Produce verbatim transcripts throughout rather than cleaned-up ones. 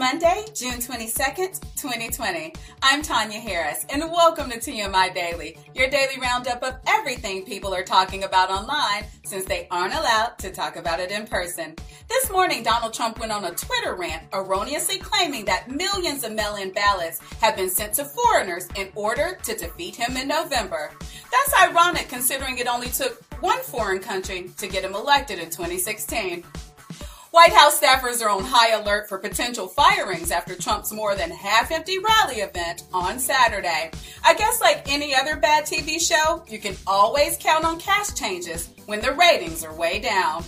Monday, June twenty-second, twenty twenty. I'm Tanya Harris, and welcome to T M I Daily, your daily roundup of everything people are talking about online since they aren't allowed to talk about it in person. This morning, Donald Trump went on a Twitter rant erroneously claiming that millions of mail-in ballots have been sent to foreigners in order to defeat him in November. That's ironic considering it only took one foreign country to get him elected in twenty sixteen. White House staffers are on high alert for potential firings after Trump's more than half-empty rally event on Saturday. I guess like any other bad T V show, you can always count on cash changes when the ratings are way down.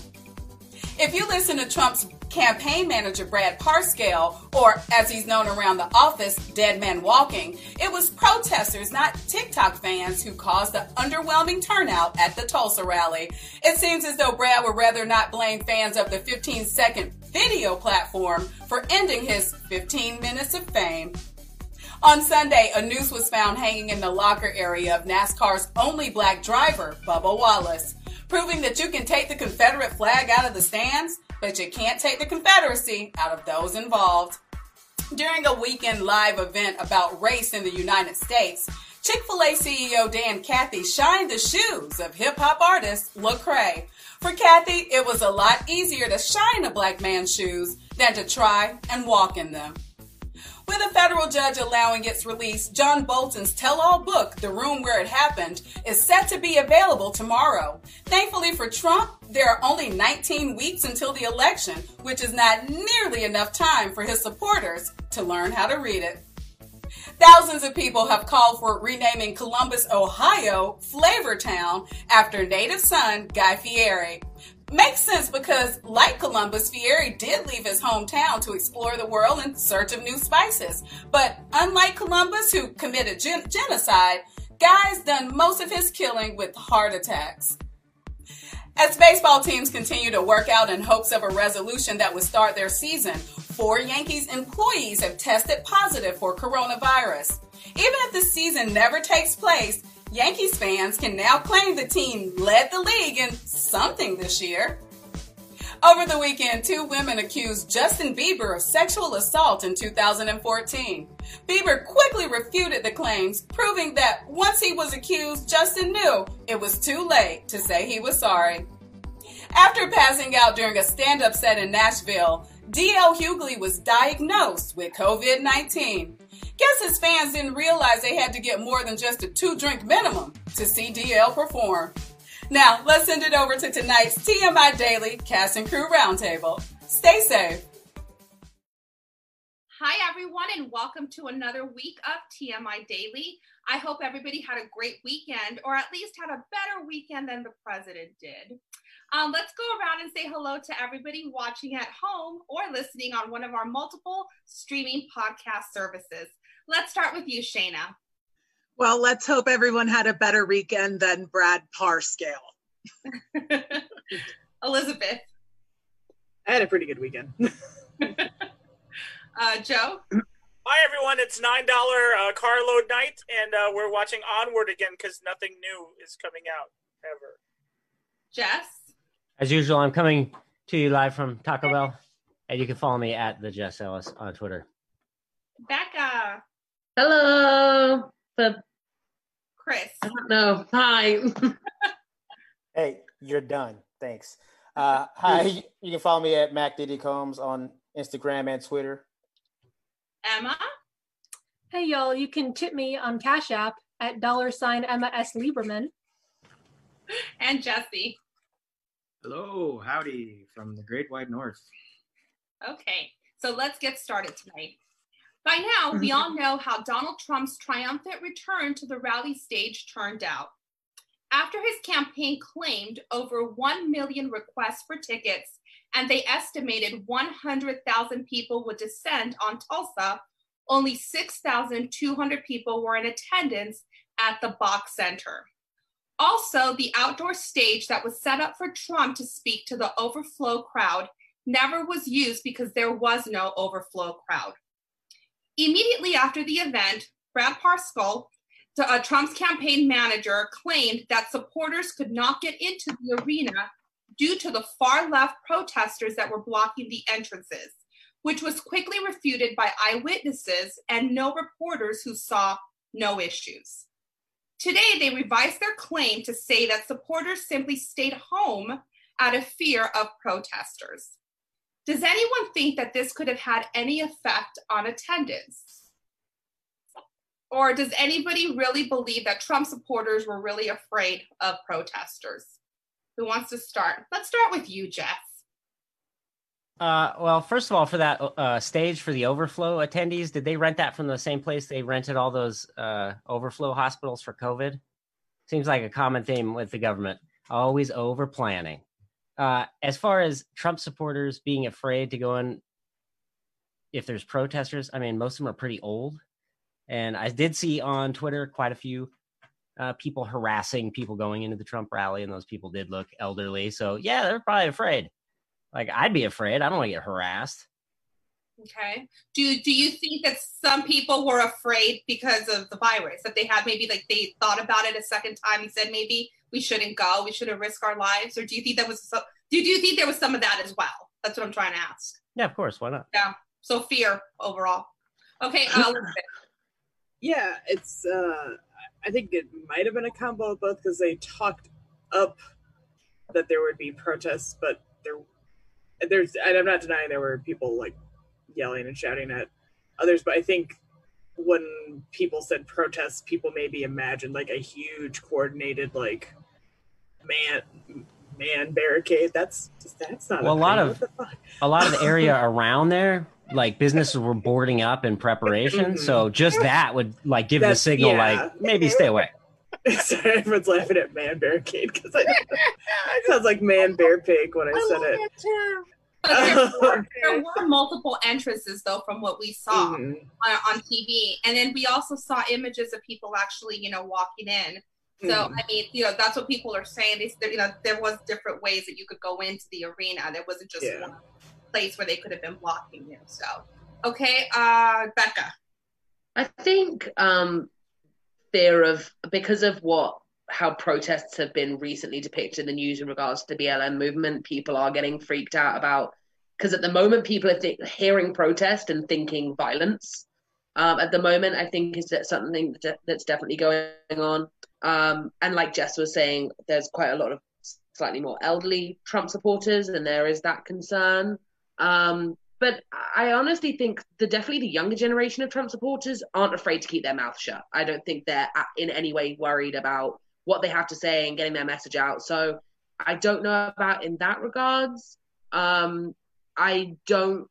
If you listen to Trump's campaign manager, Brad Parscale, or as he's known around the office, Dead Man Walking, it was protesters, not TikTok fans, who caused the underwhelming turnout at the Tulsa rally. It seems as though Brad would rather not blame fans of the fifteen-second video platform for ending his fifteen minutes of fame. On Sunday, a noose was found hanging in the locker area of NASCAR's only black driver, Bubba Wallace, proving that you can take the Confederate flag out of the stands, but you can't take the Confederacy out of those involved. During a weekend live event about race in the United States, Chick-fil-A C E O Dan Cathy shined the shoes of hip-hop artist Lecrae. For Cathy, it was a lot easier to shine a black man's shoes than to try and walk in them. With a federal judge allowing its release, John Bolton's tell-all book, The Room Where It Happened, is set to be available tomorrow. Thankfully for Trump, there are only nineteen weeks until the election, which is not nearly enough time for his supporters to learn how to read it. Thousands of people have called for renaming Columbus, Ohio, Flavortown after native son Guy Fieri. Makes sense because, like Columbus, Fieri did leave his hometown to explore the world in search of new spices. But unlike Columbus, who committed gen- genocide, Guy's done most of his killing with heart attacks. As baseball teams continue to work out in hopes of a resolution that would start their season, four Yankees employees have tested positive for coronavirus. Even if the season never takes place, Yankees fans can now claim the team led the league in something this year. Over the weekend, two women accused Justin Bieber of sexual assault in two thousand fourteen. Bieber quickly refuted the claims, proving that once he was accused, Justin knew it was too late to say he was sorry. After passing out during a stand-up set in Nashville, D L Hughley was diagnosed with covid nineteen. Guess his fans didn't realize they had to get more than just a two-drink minimum to see D L perform. Now, let's send it over to tonight's T M I Daily Cast and Crew Roundtable. Stay safe. Hi, everyone, and welcome to another week of T M I Daily. I hope everybody had a great weekend, or at least had a better weekend than the president did. Um, let's go around and say hello to everybody watching at home or listening on one of our multiple streaming podcast services. Let's start with you, Shayna. Well, let's hope everyone had a better weekend than Brad Parscale. Elizabeth. I had a pretty good weekend. uh, Joe. Hi, everyone. It's nine dollars uh, carload night, and uh, we're watching Onward again because nothing new is coming out ever. Jess. As usual, I'm coming to you live from Taco Bell, and you can follow me at the Jess Ellis on Twitter. Becca. Hello. The Chris. I don't know. Hi. Hey, you're done. Thanks. Uh, hi, you can follow me at Mac Diddy Combs on Instagram and Twitter. Emma. Hey, y'all. You can tip me on Cash App at dollar sign Emma S. Lieberman. And Jesse. Hello, howdy from the Great Wide North. Okay, so let's get started tonight. By now, we all know how Donald Trump's triumphant return to the rally stage turned out. After his campaign claimed over one million requests for tickets, and they estimated one hundred thousand people would descend on Tulsa, only six thousand two hundred people were in attendance at the Bach Center. Also, the outdoor stage that was set up for Trump to speak to the overflow crowd never was used because there was no overflow crowd. Immediately after the event, Brad Parscale, uh, Trump's campaign manager, claimed that supporters could not get into the arena due to the far-left protesters that were blocking the entrances, which was quickly refuted by eyewitnesses and no reporters who saw no issues. Today, they revised their claim to say that supporters simply stayed home out of fear of protesters. Does anyone think that this could have had any effect on attendance? Or does anybody really believe that Trump supporters were really afraid of protesters? Who wants to start? Let's start with you, Jeff. Uh, well, first of all, for that uh, stage for the overflow attendees, did they rent that from the same place they rented all those uh, overflow hospitals for COVID? Seems like a common theme with the government, always over planning. Uh, as far as Trump supporters being afraid to go in if there's protesters, I mean, most of them are pretty old. And I did see on Twitter quite a few uh, people harassing people going into the Trump rally, and those people did look elderly. So, yeah, they're probably afraid. Like, I'd be afraid. I don't want to get harassed. Okay. Do do you think that some people were afraid because of the virus, that they had maybe like they thought about it a second time and said maybe we shouldn't go, we shouldn't risk our lives? Or do you think that was so, do, do you think there was some of that as well? That's what I'm trying to ask. Yeah, of course. Why not? Yeah. So fear overall. Okay. Uh, yeah, it's. Uh, I think it might have been a combo of both because they talked up that there would be protests, but there, there's. And I'm not denying there were people like yelling and shouting at others, but I think when people said protests, people maybe imagined like a huge coordinated like man man barricade. That's that's not well, a, a lot of fuck? a lot of the area around there. Like businesses were boarding up in preparation, mm-hmm. so just that would like give That's, the signal, yeah. like maybe stay away. Sorry, everyone's laughing at man barricade because it sounds like man bear pig when I, I said it. it there, were, there were multiple entrances though from what we saw mm-hmm. on, on T V, and then we also saw images of people actually, you know, walking in. So mm-hmm. I mean, you know, that's what people are saying. They, you know, there was different ways that you could go into the arena. There wasn't just yeah. one place where they could have been blocking you. So, okay, uh, Becca. I think um, fear of, because of what, how protests have been recently depicted in the news in regards to the B L M movement, people are getting freaked out about, because at the moment people are th- hearing protest and thinking violence. Um, at the moment, I think is that something that, that's definitely going on. Um, and like Jess was saying, there's quite a lot of slightly more elderly Trump supporters, and there is that concern. Um, but I honestly think that definitely the younger generation of Trump supporters aren't afraid to keep their mouth shut. I don't think they're in any way worried about what they have to say and getting their message out. So I don't know about in that regards. Um, I don't,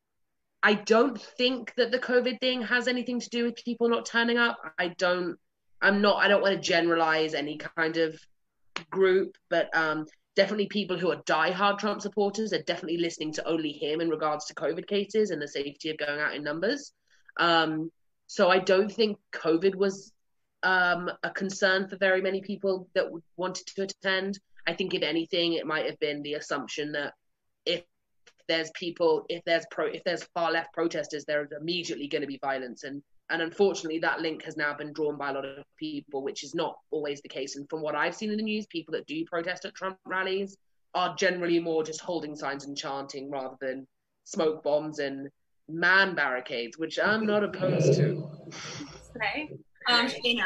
I don't think that the COVID thing has anything to do with people not turning up. I don't, I'm not, I don't want to generalize any kind of group, but, um, definitely people who are diehard Trump supporters are definitely listening to only him in regards to COVID cases and the safety of going out in numbers. Um, so I don't think COVID was um, a concern for very many people that wanted to attend. I think if anything, it might have been the assumption that if there's people, if there's pro, if there's far left protesters, there's immediately going to be violence. And And unfortunately, that link has now been drawn by a lot of people, which is not always the case. And from what I've seen in the news, people that do protest at Trump rallies are generally more just holding signs and chanting rather than smoke bombs and man barricades, which I'm not opposed to. Okay. Um, Shana.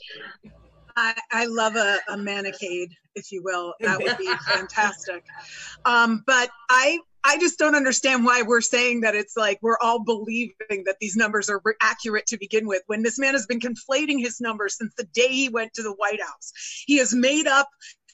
I, I love a, a manicade, if you will. That would be fantastic. Um, but I I just don't understand why we're saying that it's like we're all believing that these numbers are accurate to begin with, when this man has been conflating his numbers since the day he went to the White House. He has made up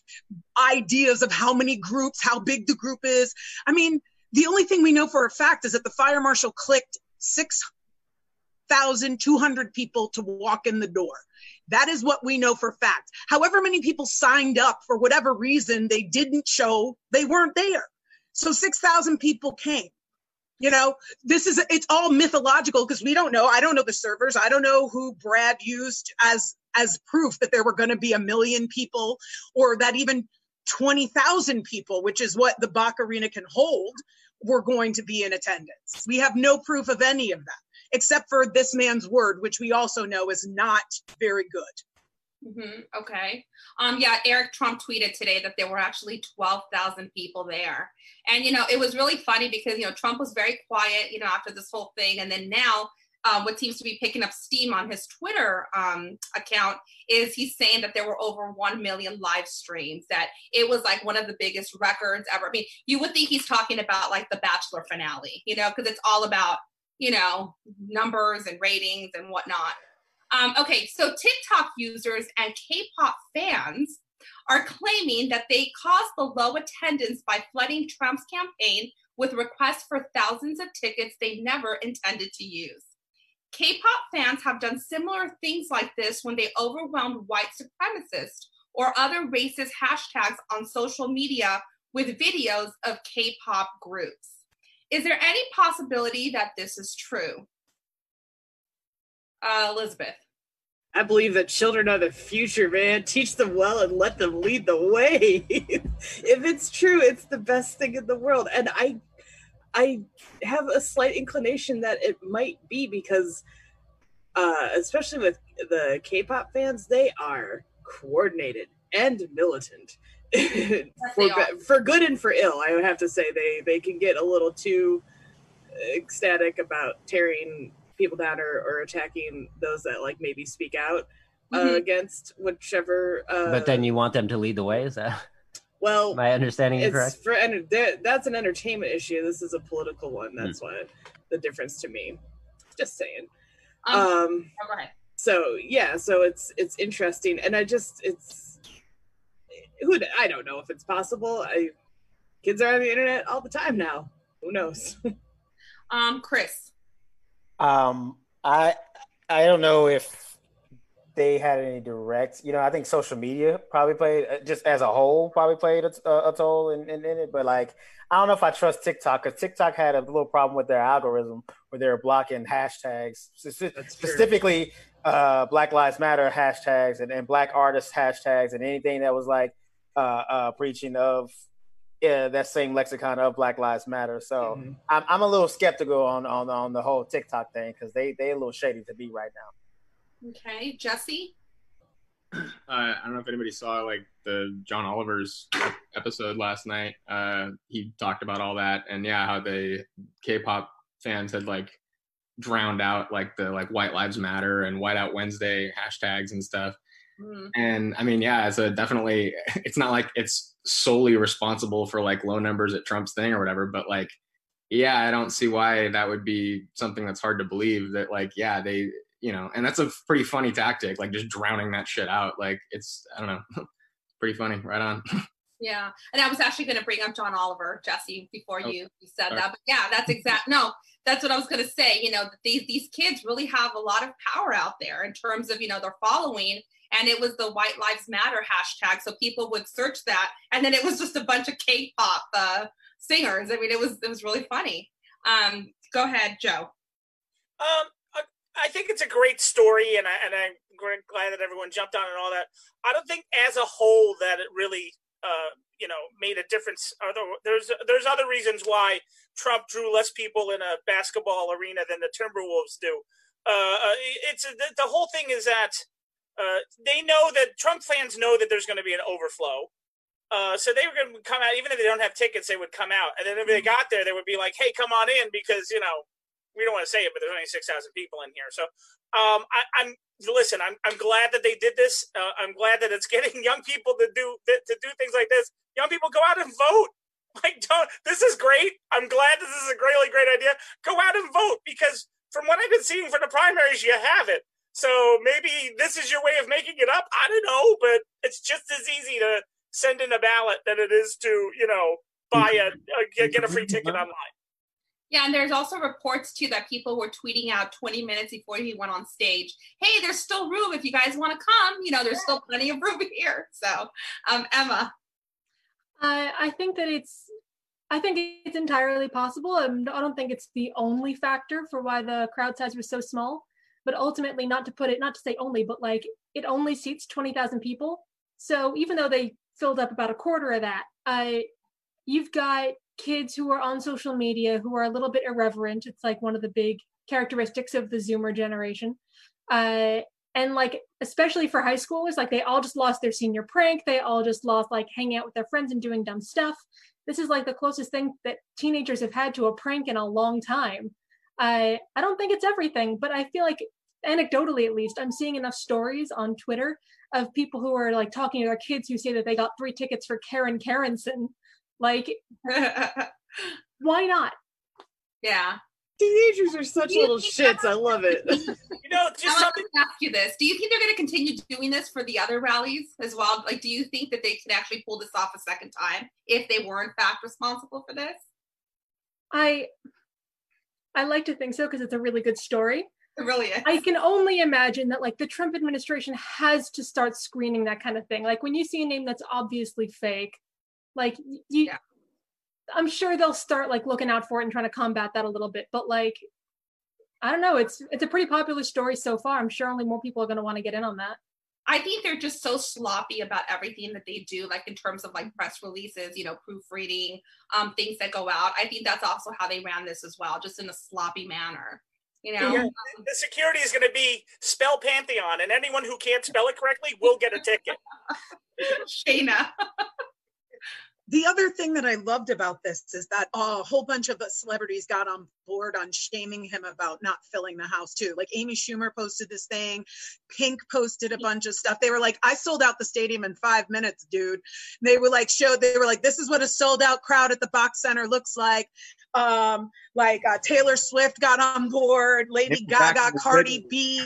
ideas of how many groups, how big the group is. I mean, the only thing we know for a fact is that the fire marshal clicked six thousand two hundred people to walk in the door. That is what we know for fact. However many people signed up, for whatever reason, they didn't show, they weren't there. So six thousand people came. You know, this is, it's all mythological because we don't know. I don't know the servers. I don't know who Brad used as, as proof that there were going to be a million people, or that even twenty thousand people, which is what the Bach Arena can hold, were going to be in attendance. We have no proof of any of that, except for this man's word, which we also know is not very good. Mm-hmm. Okay. Um, yeah, Eric Trump tweeted today that there were actually twelve thousand people there. And, you know, it was really funny because, you know, Trump was very quiet, you know, after this whole thing. And then now um, what seems to be picking up steam on his Twitter um, account is he's saying that there were over one million live streams, that it was like one of the biggest records ever. I mean, you would think he's talking about like the Bachelor finale, you know, because it's all about, you know, numbers and ratings and whatnot. Um, okay, so TikTok users and K-pop fans are claiming that they caused the low attendance by flooding Trump's campaign with requests for thousands of tickets they never intended to use. K-pop fans have done similar things like this when they overwhelmed white supremacists or other racist hashtags on social media with videos of K-pop groups. Is there any possibility that this is true? Uh, Elizabeth. I believe that children are the future, man. Teach them well and let them lead the way. If it's true, it's the best thing in the world. And I I have a slight inclination that it might be because, uh, especially with the K-pop fans, they are coordinated and militant. for, for good and for ill, I would have to say. They, they can get a little too ecstatic about tearing people down or, or attacking those that like maybe speak out uh, mm-hmm. against whichever. Uh, but then you want them to lead the way? Is that well? My understanding is correct. For that's an entertainment issue. This is a political one. That's mm. why the difference to me. Just saying. Um, um oh, go ahead. So yeah, so it's it's interesting, and I just it's who I don't know if it's possible. I kids are on the internet all the time now. Who knows? um, Chris. Um, I I don't know if they had any direct, you know, I think social media probably played, just as a whole, probably played a, a toll in, in, in it. But like, I don't know if I trust TikTok, because TikTok had a little problem with their algorithm where they were blocking hashtags, specifically uh, Black Lives Matter hashtags and, and Black artists hashtags and anything that was like uh, uh, preaching of yeah, that same lexicon of Black Lives Matter. So mm-hmm. I'm I'm a little skeptical on on, on the whole TikTok thing because they they a little shady to be right now. Okay, Jesse. Uh, I don't know if anybody saw like the John Oliver's episode last night. Uh, he talked about all that and yeah, how the K-pop fans had like drowned out like the like White Lives Matter and White Out Wednesday hashtags and stuff. Mm-hmm. And I mean, yeah, it's a definitely, it's not like it's solely responsible for like low numbers at Trump's thing or whatever, but like, yeah, I don't see why that would be something that's hard to believe that like, yeah, they, you know, and that's a pretty funny tactic, like just drowning that shit out. Like it's, I don't know, pretty funny. Right on. Yeah. And I was actually going to bring up John Oliver, Jesse, before oh, you, you said sorry. that, but yeah, that's exact. No, that's what I was going to say. You know, these, these kids really have a lot of power out there in terms of, you know, their following. And it was the White Lives Matter hashtag. So people would search that. And then it was just a bunch of K-pop uh, singers. I mean, it was it was really funny. Um, go ahead, Joe. Um, I think it's a great story, and, I, and I'm glad that everyone jumped on and all that. I don't think as a whole that it really, uh, you know, made a difference. Although there's there's other reasons why Trump drew less people in a basketball arena than the Timberwolves do. Uh, it's the, the whole thing is that Uh, they know that Trump fans know that there's going to be an overflow. Uh, so they were going to come out, even if they don't have tickets, they would come out. And then if they got there, they would be like, hey, come on in because, you know, we don't want to say it, but there's only six thousand people in here. So um, I, I'm, listen, I'm, I'm glad that they did this. Uh, I'm glad that it's getting young people to do, to do things like this. Young people go out and vote. Like, don't, this is great. I'm glad this is a really great idea. Go out and vote because from what I've been seeing for the primaries, you have it. So maybe this is your way of making it up. I don't know, but it's just as easy to send in a ballot than it is to, you know, buy a, a get a free ticket online. Yeah, and there's also reports too that people were tweeting out twenty minutes before he went on stage, hey, there's still room if you guys want to come. You know, there's still plenty of room here. So, um, Emma. I I think that it's I think it's entirely possible. Um, I don't think it's the only factor for why the crowd size was so small. But ultimately, not to put it, not to say only, but like it only seats twenty thousand people. So even though they filled up about a quarter of that, uh, you've got kids who are on social media who are a little bit irreverent. It's like one of the big characteristics of the Zoomer generation. Uh, And like, especially for high schoolers, like they all just lost their senior prank. They all just lost like hanging out with their friends and doing dumb stuff. This is like the closest thing that teenagers have had to a prank in a long time. I I don't think it's everything, but I feel like anecdotally, at least, I'm seeing enough stories on Twitter of people who are like talking to their kids who say that they got three tickets for Karen Karenson. Like, why not? Yeah. Teenagers are such little shits. I love it. You know, just I something. want to ask you this: do you think they're going to continue doing this for the other rallies as well? Like, do you think that they could actually pull this off a second time if they were in fact responsible for this? I I like to think so because it's a really good story. It really is. I can only imagine that like the Trump administration has to start screening that kind of thing. Like when you see a name that's obviously fake, like you, yeah. I'm sure they'll start like looking out for it and trying to combat that a little bit. But like, I don't know. It's it's a pretty popular story so far. I'm sure only more people are going to want to get in on that. I think they're just so sloppy about everything that they do, like in terms of like press releases, you know, proofreading, um, things that go out. I think that's also how they ran this as well, just in a sloppy manner. You know, yeah, the security is going to be spell Pantheon, and anyone who can't spell it correctly will get a ticket. Shayna. The other thing that I loved about this is that uh, a whole bunch of the celebrities got on board on shaming him about not filling the house too. Like Amy Schumer posted this thing, Pink posted a bunch of stuff. They were like, I sold out the stadium in five minutes, dude. They were like, showed, they were like, this is what a sold out crowd at the Box Center looks like. Um, like uh, Taylor Swift got on board, Lady Gaga, Cardi B,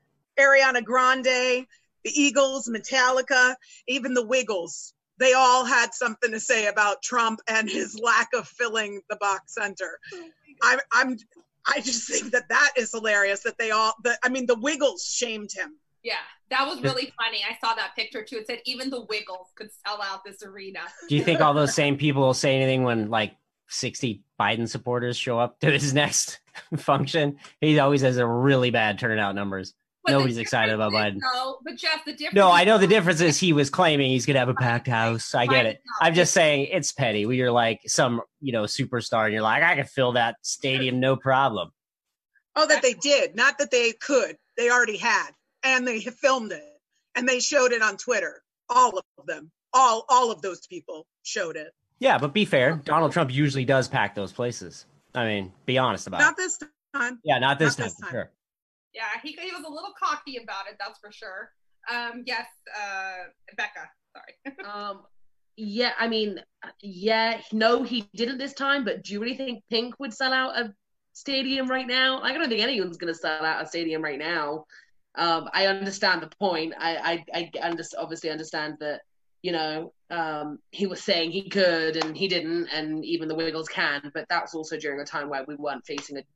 Ariana Grande, the Eagles, Metallica, even the Wiggles. They all had something to say about Trump and his lack of filling the Box Center. I'm, I'm, I just think that that is hilarious that they all, the, I mean, the Wiggles shamed him. Yeah, that was really funny. I saw that picture too. It said even the Wiggles could sell out this arena. Do you think all those same people will say anything when like sixty Biden supporters show up to his next function? He always has a really bad turnout numbers. But nobody's excited about Biden. No, but Jeff, the difference. No, I know the difference is he was claiming he's gonna have a packed house. I get it. I'm just saying it's petty. We are like some, you know, superstar, and you're like, I can fill that stadium, no problem. Oh, that they did, not that they could. They already had, and they filmed it, and they showed it on Twitter. All of them, all all of those people showed it. Yeah, but be fair. Donald Trump usually does pack those places. I mean, be honest about not it. Not this time. Yeah, not this, not time, this time. Sure. Yeah, he he was a little cocky about it, that's for sure. Um, yes, uh, Becca, sorry. um, yeah, I mean, yeah, no, he didn't this time, but do you really think Pink would sell out a stadium right now? Like, I don't think anyone's going to sell out a stadium right now. Um, I understand the point. I, I, I under, obviously understand that, you know, um, he was saying he could and he didn't, and even the Wiggles can, but that's also during a time where we weren't facing a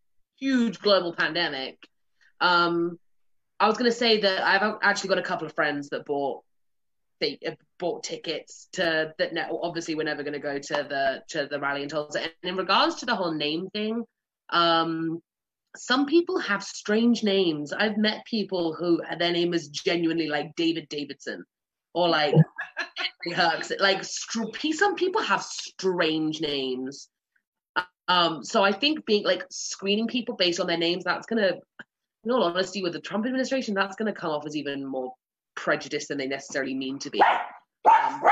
huge global pandemic. Um, I was going to say that I've actually got a couple of friends that bought they bought tickets to that. Now, obviously, we're never going to go to the to the rally in Tulsa. And in regards to the whole name thing, um, some people have strange names. I've met people who their name is genuinely like David Davidson or like Herx. Like some people have strange names. Um, so I think being like screening people based on their names, that's going to, in all honesty, with the Trump administration, that's going to come off as even more prejudiced than they necessarily mean to be. Um,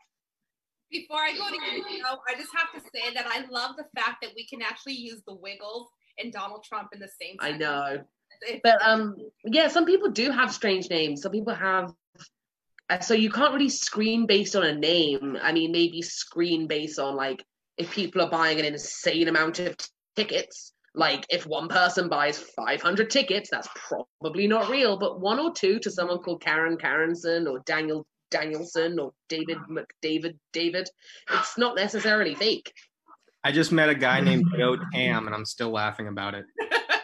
Before I go to you, know, I just have to say that I love the fact that we can actually use the Wiggles and Donald Trump in the same sentence. I know. But um, yeah, some people do have strange names. Some people have, uh, so you can't really screen based on a name. I mean, maybe screen based on like, if people are buying an insane amount of t- tickets. Like, if one person buys five hundred tickets, that's probably not real, but one or two to someone called Karen Karenson or Daniel Danielson or David McDavid David, it's not necessarily fake. I just met a guy named Joe Tam, and I'm still laughing about it.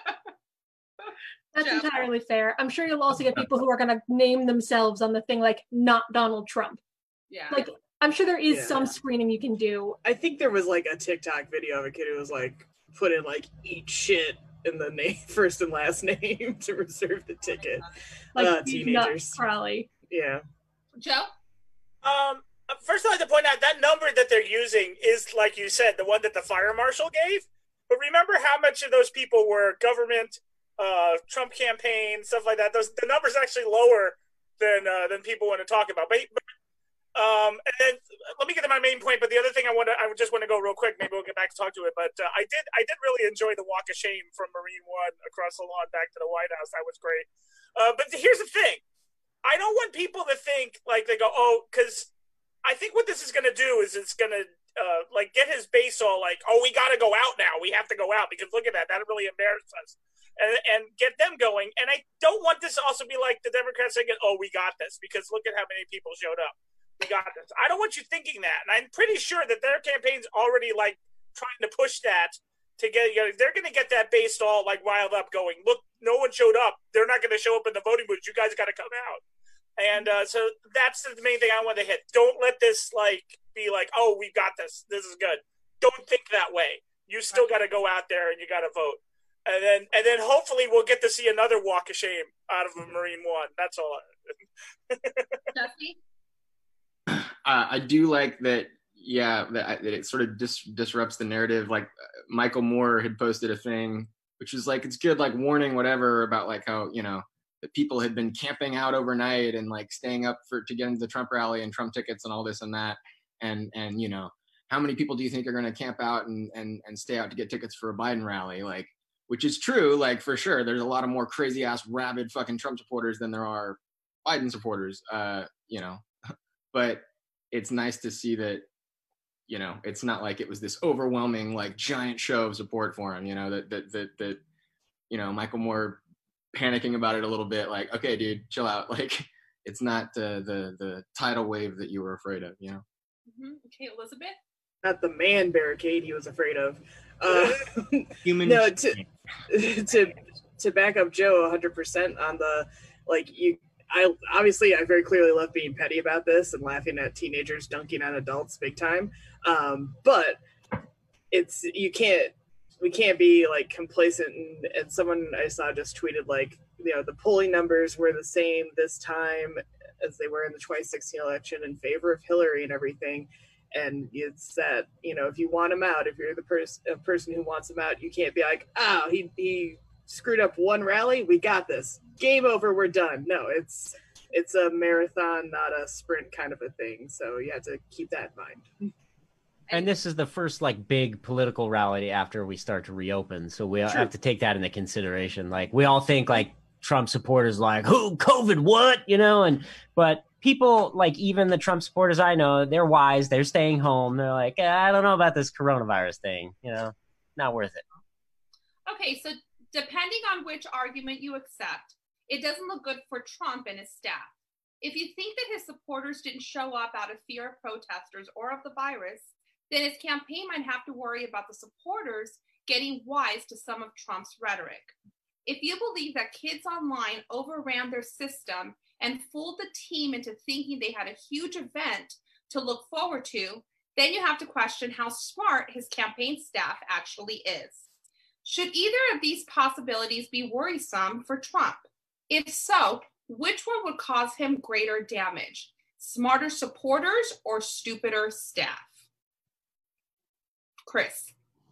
That's entirely fair. I'm sure you'll also get people who are going to name themselves on the thing like, not Donald Trump. Yeah. Like, I'm sure there is Yeah. some screening you can do. I think there was like a TikTok video of a kid who was like, put in like eat shit in the name, first and last name to reserve the ticket. Like uh, these teenagers. nuts, probably. Yeah. Joe? Um, first I'd like to point out that number that they're using is, like you said, the one that the fire marshal gave. But remember how much of those people were government uh, Trump campaign, stuff like that. Those the numbers are actually lower than uh, than people want to talk about. But, but um, and then let me get to my main point. But the other thing I want to, I just want to go real quick. Maybe we'll get back to talk to it. But uh, I did, I did really enjoy the walk of shame from Marine One across the lawn back to the White House. That was great. Uh, but here's the thing: I don't want people to think like they go, oh, because I think what this is going to do is it's going to uh, like get his base all like, oh, we got to go out now. We have to go out because look at that. That really embarrassed us. And, and get them going. And I don't want this to also be like the Democrats saying, oh, we got this, because look at how many people showed up. We got this. I don't want you thinking that. And I'm pretty sure that their campaign's already like trying to push that to get, you know, they're going to get that based all like riled up going, look, no one showed up. They're not going to show up in the voting booth. You guys got to come out. And uh, so that's the main thing I want to hit. Don't let this like be like, oh, we got this. This is good. Don't think that way. You still got to go out there and you got to vote. And then, and then, hopefully, we'll get to see another walk of shame out of a Marine One. That's all. Jesse? Uh, I do like that. Yeah, that, that it sort of dis- disrupts the narrative. Like uh, Michael Moore had posted a thing, which was like, it's good, like warning, whatever, about like how, you know, that people had been camping out overnight and like staying up for to get into the Trump rally and Trump tickets and all this and that, and and you know, how many people do you think are going to camp out and and and stay out to get tickets for a Biden rally? Like. Which is true, like for sure. There's a lot of more crazy ass rabid fucking Trump supporters than there are Biden supporters, uh, you know. But it's nice to see that, you know, it's not like it was this overwhelming like giant show of support for him, you know, that that that that you know, Michael Moore panicking about it a little bit, like, okay, dude, chill out. Like it's not uh, the the tidal wave that you were afraid of, you know. Mm-hmm. Okay, Elizabeth? Not the man barricade he was afraid of. Uh, Human. No, to to to back up Joe one hundred percent on the like you. I obviously I very clearly love being petty about this and laughing at teenagers dunking on adults big time. Um, but it's you can't we can't be like complacent. And, and someone I saw just tweeted like, you know, the polling numbers were the same this time as they were in the twenty sixteen election in favor of Hillary and everything. And it's that, you know, if you want him out, if you're the person a person who wants him out, you can't be like, oh, he he screwed up one rally. We got this. Game over. We're done. No, it's it's a marathon, not a sprint kind of a thing. So you have to keep that in mind. And this is the first like big political rally after we start to reopen. So we True. have to take that into consideration. Like we all think like Trump supporters like, who COVID what, you know, and but people like even the Trump supporters I know, they're wise. They're staying home. They're like, eh, I don't know about this coronavirus thing. You know, not worth it. Okay, so depending on which argument you accept, it doesn't look good for Trump and his staff. If you think that his supporters didn't show up out of fear of protesters or of the virus, then his campaign might have to worry about the supporters getting wise to some of Trump's rhetoric. If you believe that kids online overran their system and fooled the team into thinking they had a huge event to look forward to, then you have to question how smart his campaign staff actually is. Should either of these possibilities be worrisome for Trump? If so, which one would cause him greater damage? Smarter supporters or stupider staff? Chris.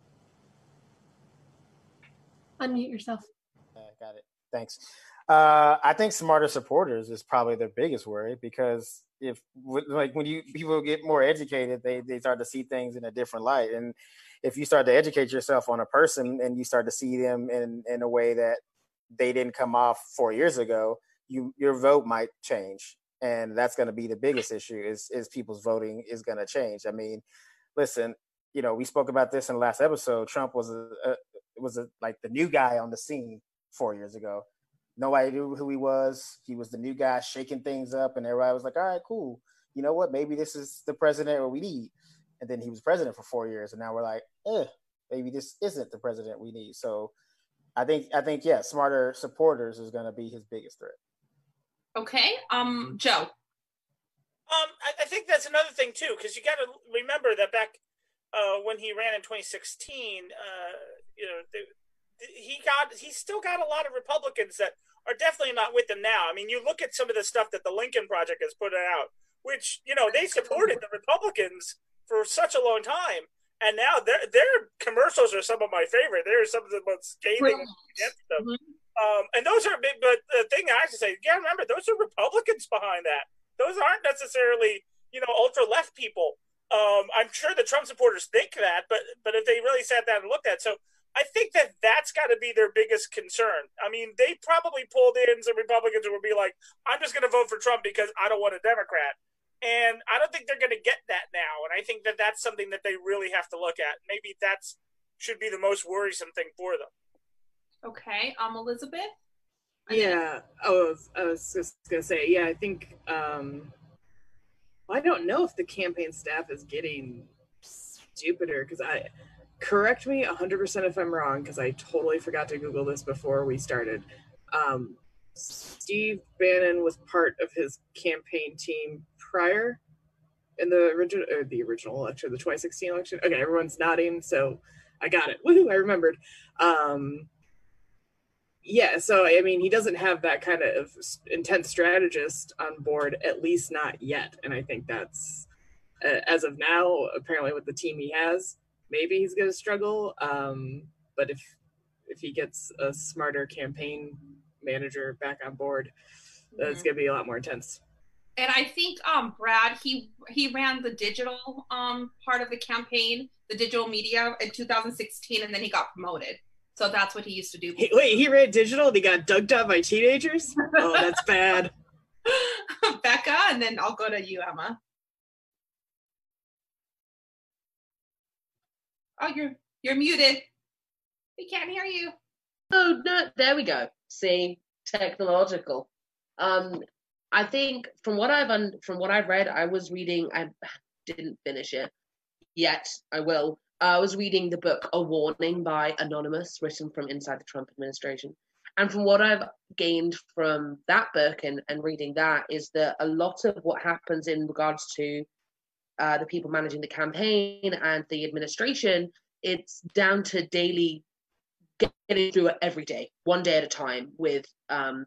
Unmute yourself. Uh, got it. Thanks. Uh, I think smarter supporters is probably their biggest worry, because if like when you people get more educated, they they start to see things in a different light. And if you start to educate yourself on a person and you start to see them in in a way that they didn't come off four years ago, you your vote might change, and that's going to be the biggest issue. Is is people's voting is going to change. I mean, listen, you know, we spoke about this in the last episode. Trump was a, a was a, like the new guy on the scene four years ago. Nobody knew who he was. He was the new guy shaking things up, and everybody was like, all right, cool. You know what? Maybe this is the president we need. And then he was president for four years, and now we're like, eh, maybe this isn't the president we need. So I think, I think, yeah, smarter supporters is going to be his biggest threat. Okay. Um, Joe. Um, I, I think that's another thing, too, because you got to remember that back uh, when he ran in twenty sixteen, uh, you know, the, he got he still got a lot of Republicans that are definitely not with him now. I mean, you look at some of the stuff that the Lincoln Project has put out, which, you know, they supported the Republicans for such a long time, and now their their commercials are some of my favorite. They're some of the most scathing against them. Um, and those are big, but the thing I have to say, yeah, remember, those are Republicans behind that. Those aren't necessarily, you know, ultra left people. Um, I'm sure the Trump supporters think that, but but if they really sat down and looked at it, so I think that that's got to be their biggest concern. I mean, they probably pulled in some Republicans who would be like, I'm just going to vote for Trump because I don't want a Democrat. And I don't think they're going to get that now. And I think that that's something that they really have to look at. Maybe that's should be the most worrisome thing for them. Okay, um, Elizabeth? Yeah, I was, I was just going to say, yeah, I think, um, I don't know if the campaign staff is getting stupider, because I, correct me one hundred percent if I'm wrong, because I totally forgot to Google this before we started. Um, Steve Bannon was part of his campaign team prior in the original, or the original election, the twenty sixteen election. Okay, everyone's nodding, so I got it. Woohoo, I remembered. Um, yeah, so, I mean, he doesn't have that kind of intense strategist on board, at least not yet. And I think that's, uh, as of now, apparently with the team he has, maybe he's going to struggle. Um, but if if he gets a smarter campaign manager back on board, mm-hmm. it's going to be a lot more intense. And I think um, Brad, he he ran the digital um, part of the campaign, the digital media in two thousand sixteen, and then he got promoted. So that's what he used to do. He, wait, he ran digital and he got dunked on by teenagers? Oh, that's bad. Becca, and then I'll go to you, Emma. Oh, you're you're muted. We can't hear you. Oh, no, there we go. See, technological. Um, I think from what I've un- from what I've read, I was reading. I didn't finish it yet. I will. I was reading the book A Warning by Anonymous, written from inside the Trump administration. And from what I've gained from that book and, and reading that is that a lot of what happens in regards to uh, the people managing the campaign and the administration, it's down to daily getting through it every day, one day at a time, with um,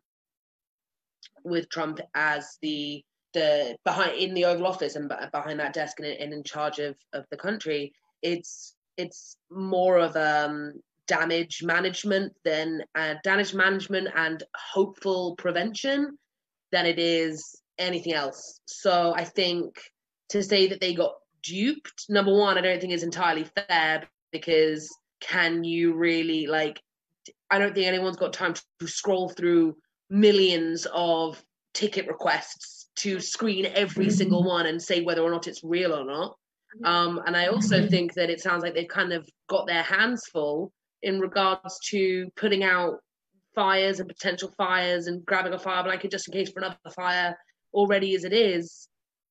with Trump as the the behind in the Oval Office and behind that desk and, and in charge of, of the country. It's it's more of um damage management than uh, damage management and hopeful prevention than it is anything else. So I think to say that they got duped, number one, I don't think is entirely fair, because can you really, like, I don't think anyone's got time to scroll through millions of ticket requests to screen every single one and say whether or not it's real or not. Um, and I also think that it sounds like they've kind of got their hands full in regards to putting out fires and potential fires and grabbing a fire blanket just in case for another fire already as it is,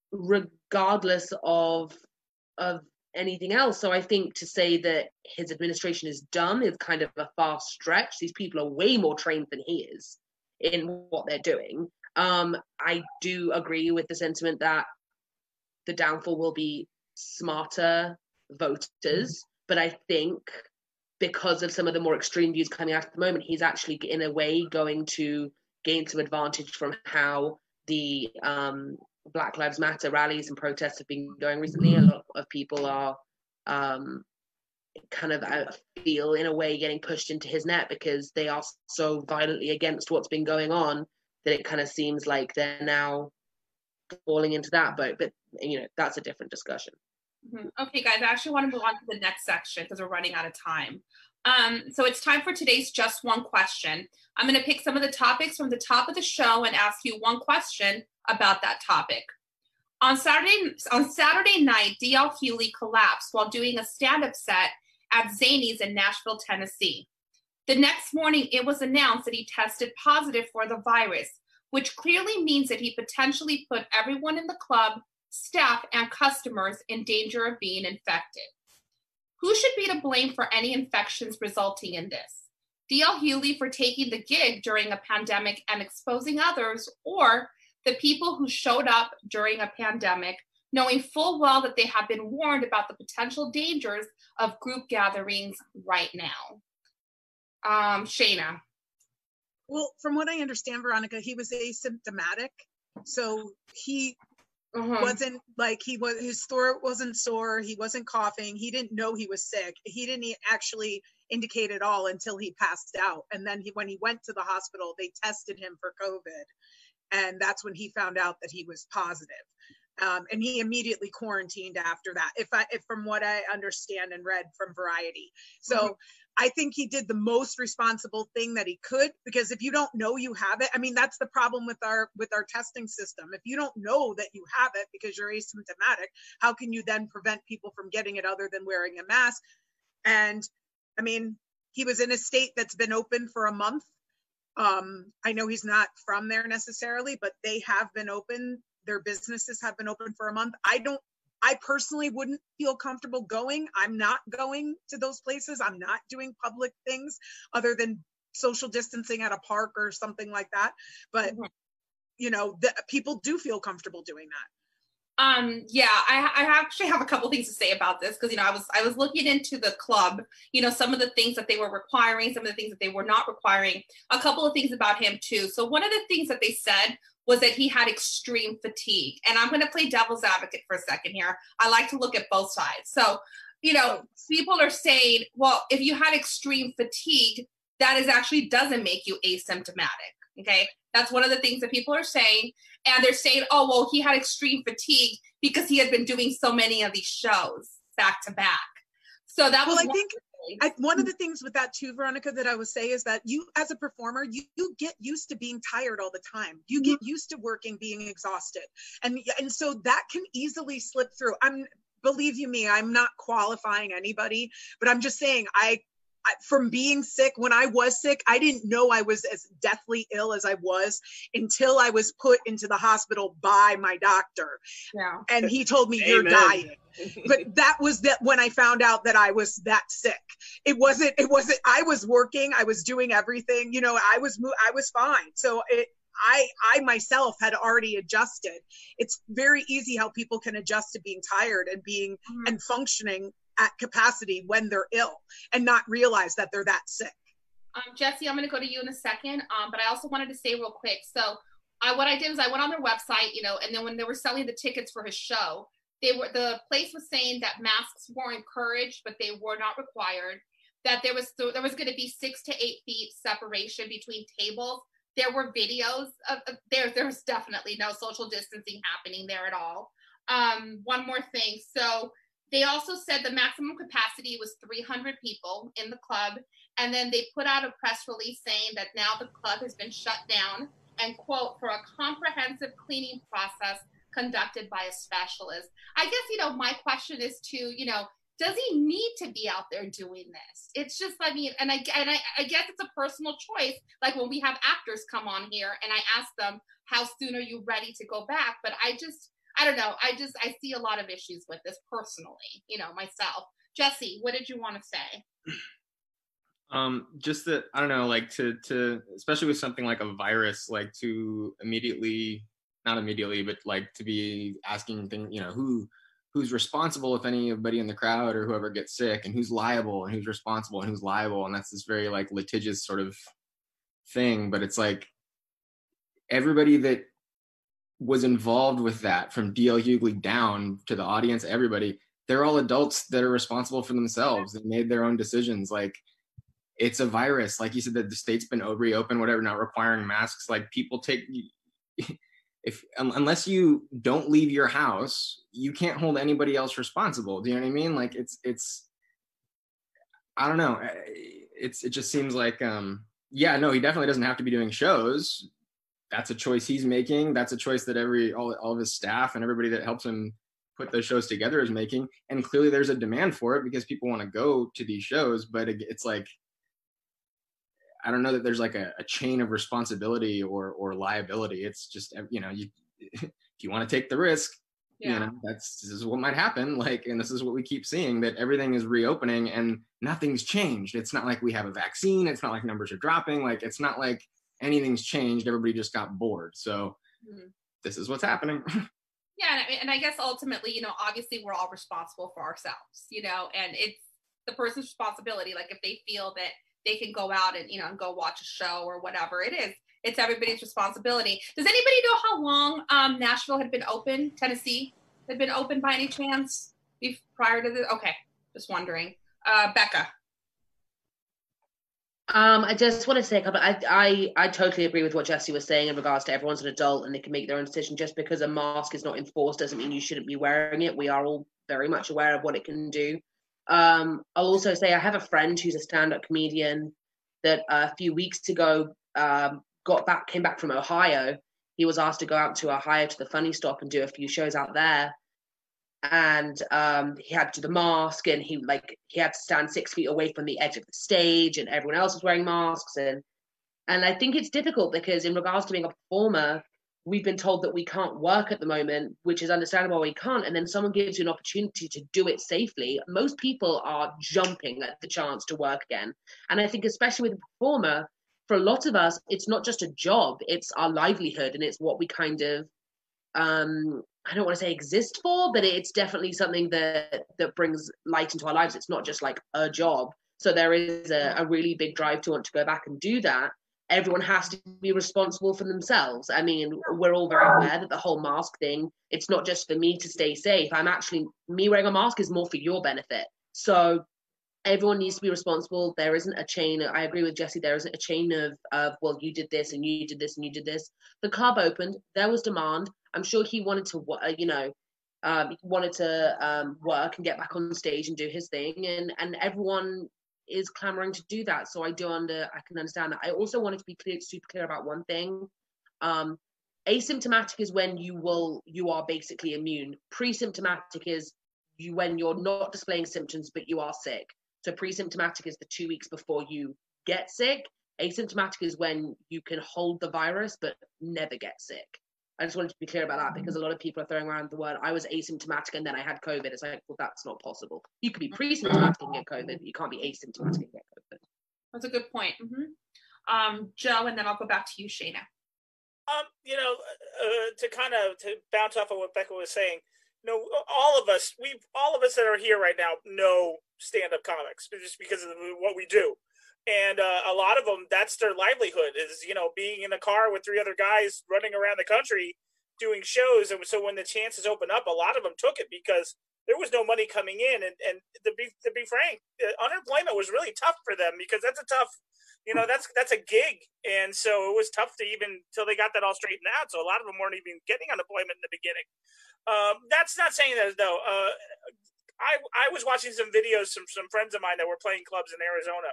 regardless of of anything else. So I think to say that his administration is done is kind of a far stretch. These people are way more trained than he is in what they're doing. Um, I do agree with the sentiment that the downfall will be smarter voters, but I think because of some of the more extreme views coming out at the moment, he's actually in a way going to gain some advantage from how the um, Black Lives Matter rallies and protests have been going recently. A lot of people are um, kind of, I feel, in a way getting pushed into his net because they are so violently against what's been going on that it kind of seems like they're now falling into that boat. But, you know, that's a different discussion. Mm-hmm. Okay, guys, I actually want to move on to the next section because we're running out of time. Um, so it's time for today's Just One Question. I'm going to pick some of the topics from the top of the show and ask you one question about that topic. On Saturday, on Saturday night, D L Hughley collapsed while doing a stand-up set at Zanies in Nashville, Tennessee. The next morning, it was announced that he tested positive for the virus, which clearly means that he potentially put everyone in the club, staff, and customers in danger of being infected. Who should be to blame for any infections resulting in this? D L Hughley for taking the gig during a pandemic and exposing others, or the people who showed up during a pandemic knowing full well that they have been warned about the potential dangers of group gatherings right now? Um, Shayna. Well, from what I understand, Veronica, he was asymptomatic. So he Uh-huh. Wasn't like he was, his throat wasn't sore. He wasn't coughing. He didn't know he was sick. He didn't e- actually indicate at all until he passed out. And then he, when he went to the hospital, they tested him for COVID. And that's when he found out that he was positive. Um, and he immediately quarantined after that, if I, if from what I understand and read from Variety. So mm-hmm. I think he did the most responsible thing that he could, because if you don't know you have it, I mean, that's the problem with our, with our testing system. If you don't know that you have it because you're asymptomatic, how can you then prevent people from getting it other than wearing a mask? And I mean, he was in a state that's been open for a month. Um, I know he's not from there necessarily, but they have been open. Their businesses have been open for a month. I don't, I personally wouldn't feel comfortable going. I'm not going to those places. I'm not doing public things other than social distancing at a park or something like that. But, mm-hmm. you know, the, people do feel comfortable doing that. Um, yeah, I, I actually have a couple things to say about this because, you know, I was I was looking into the club, you know, some of the things that they were requiring, some of the things that they were not requiring, a couple of things about him too. So one of the things that they said was that he had extreme fatigue. And I'm going to play devil's advocate for a second here. I like to look at both sides. So, you know, people are saying, well, if you had extreme fatigue, that is actually doesn't make you asymptomatic. Okay. That's one of the things that people are saying. And they're saying, oh, well, he had extreme fatigue because he had been doing so many of these shows back to back. So that well, was I think I, one of the things with that too, Veronica, that I would say is that you, as a performer, you, you get used to being tired all the time. You get used to working, being exhausted. And, and so that can easily slip through. I'm, believe you me, I'm not qualifying anybody, but I'm just saying, I, I, from being sick, when I was sick, I didn't know I was as deathly ill as I was until I was put into the hospital by my doctor. Yeah. And he told me, you're dying. But that was that when I found out that I was that sick. It wasn't, it wasn't, I was working, I was doing everything, you know, I was, I was fine. So it, I, I myself had already adjusted. It's very easy how people can adjust to being tired and being mm-hmm. and functioning at capacity when they're ill and not realize that they're that sick. Um, Jesse, I'm going to go to you in a second. Um, but I also wanted to say real quick. So I, what I did was I went on their website, you know, and then when they were selling the tickets for his show, they were, the place was saying that masks were encouraged, but they were not required, that there was, there was going to be six to eight feet separation between tables. There were videos of, of there, there's definitely no social distancing happening there at all. Um, one more thing. So they also said the maximum capacity was three hundred people in the club. And then they put out a press release saying that now the club has been shut down and, quote, for a comprehensive cleaning process conducted by a specialist. I guess, you know, my question is to, you know, does he need to be out there doing this? It's just, I mean, and I, and I, I guess it's a personal choice. Like when we have actors come on here and I ask them, how soon are you ready to go back? But I just, I don't know. I just, I see a lot of issues with this personally, you know, myself. Jesse, what did you want to say? Um, just that, I don't know, like to, to, especially with something like a virus, like to immediately, not immediately, but like to be asking things, you know, who, who's responsible if anybody in the crowd or whoever gets sick, and who's liable and who's responsible and who's liable. And that's this very like litigious sort of thing. But it's like everybody that was involved with that, from D L Hughley down to the audience, everybody, they're all adults that are responsible for themselves. They made their own decisions. Like, it's a virus. Like you said, that the state's been reopened, whatever, not requiring masks. Like people take, if unless you don't leave your house, you can't hold anybody else responsible. Do you know what I mean? Like it's, it's, I don't know. It's, it just seems like, um, yeah, no, he definitely doesn't have to be doing shows. That's a choice he's making. That's a choice that every, all, all of his staff and everybody that helps him put those shows together is making. And clearly there's a demand for it because people want to go to these shows, but it's like, I don't know that there's like a, a chain of responsibility or or liability. It's just, you know, you if you want to take the risk, yeah. you know, that's this is what might happen. Like, and this is what we keep seeing, that everything is reopening and nothing's changed. It's not like we have a vaccine. It's not like numbers are dropping. Like, it's not like anything's changed. Everybody just got bored. So mm-hmm. this is what's happening. Yeah, and, and I guess ultimately, you know, obviously we're all responsible for ourselves, you know, and it's the person's responsibility. Like if they feel that they can go out and, you know, and go watch a show or whatever it is, it's everybody's responsibility. Does anybody know how long um, Nashville had been open, Tennessee had been open by any chance prior to this? Okay, just wondering. Uh, Becca. Um, I just want to say, I, I I totally agree with what Jesse was saying in regards to everyone's an adult and they can make their own decision. Just because a mask is not enforced doesn't mean you shouldn't be wearing it. We are all very much aware of what it can do. Um, I'll also say I have a friend who's a stand-up comedian that uh, a few weeks ago um, got back, came back from Ohio. He was asked to go out to Ohio to the Funny Stop and do a few shows out there. And um, he had to do the mask, and he like he had to stand six feet away from the edge of the stage, and everyone else was wearing masks. And and I think it's difficult because in regards to being a performer, we've been told that we can't work at the moment, which is understandable. We can't, and then someone gives you an opportunity to do it safely. Most people are jumping at the chance to work again, and I think especially with a performer, for a lot of us, it's not just a job; it's our livelihood, and it's what we kind of. Um, I don't want to say exist for, but it's definitely something that that brings light into our lives. It's not just like a job. So there is a, a really big drive to want to go back and do that. Everyone has to be responsible for themselves. I mean, we're all very aware that the whole mask thing, it's not just for me to stay safe. I'm actually, me wearing a mask is more for your benefit. So everyone needs to be responsible. There isn't a chain. I agree with Jesse. There isn't a chain of, of, well, you did this and you did this and you did this. The club opened. There was demand. I'm sure he wanted to, uh, you know, um, wanted to um, work and get back on stage and do his thing. And, and everyone is clamoring to do that. So I do under, I can understand that. I also wanted to be clear, super clear about one thing. Um, asymptomatic is when you will, you are basically immune. Pre-symptomatic is you when you're not displaying symptoms, but you are sick. So pre-symptomatic is the two weeks before you get sick. Asymptomatic is when you can hold the virus, but never get sick. I just wanted to be clear about that because a lot of people are throwing around the word, I was asymptomatic and then I had COVID. It's like, well, that's not possible. You could be pre-symptomatic and get COVID, but you can't be asymptomatic and get COVID. That's a good point. Mm-hmm. Um, Joe, and then I'll go back to you, Shayna. Um, you know, uh, to kind of to bounce off of what Becca was saying, you know, all of us, we, all of us that are here right now know stand-up comics just because of what we do. And uh, a lot of them, that's their livelihood is, you know, being in a car with three other guys running around the country doing shows. And so when the chances open up, a lot of them took it because there was no money coming in. And, and to be to be frank, unemployment was really tough for them because that's a tough, you know, that's that's a gig. And so it was tough to even till they got that all straightened out. So a lot of them weren't even getting unemployment in the beginning. Um, that's not saying that, though. Uh, I, I was watching some videos from some friends of mine that were playing clubs in Arizona.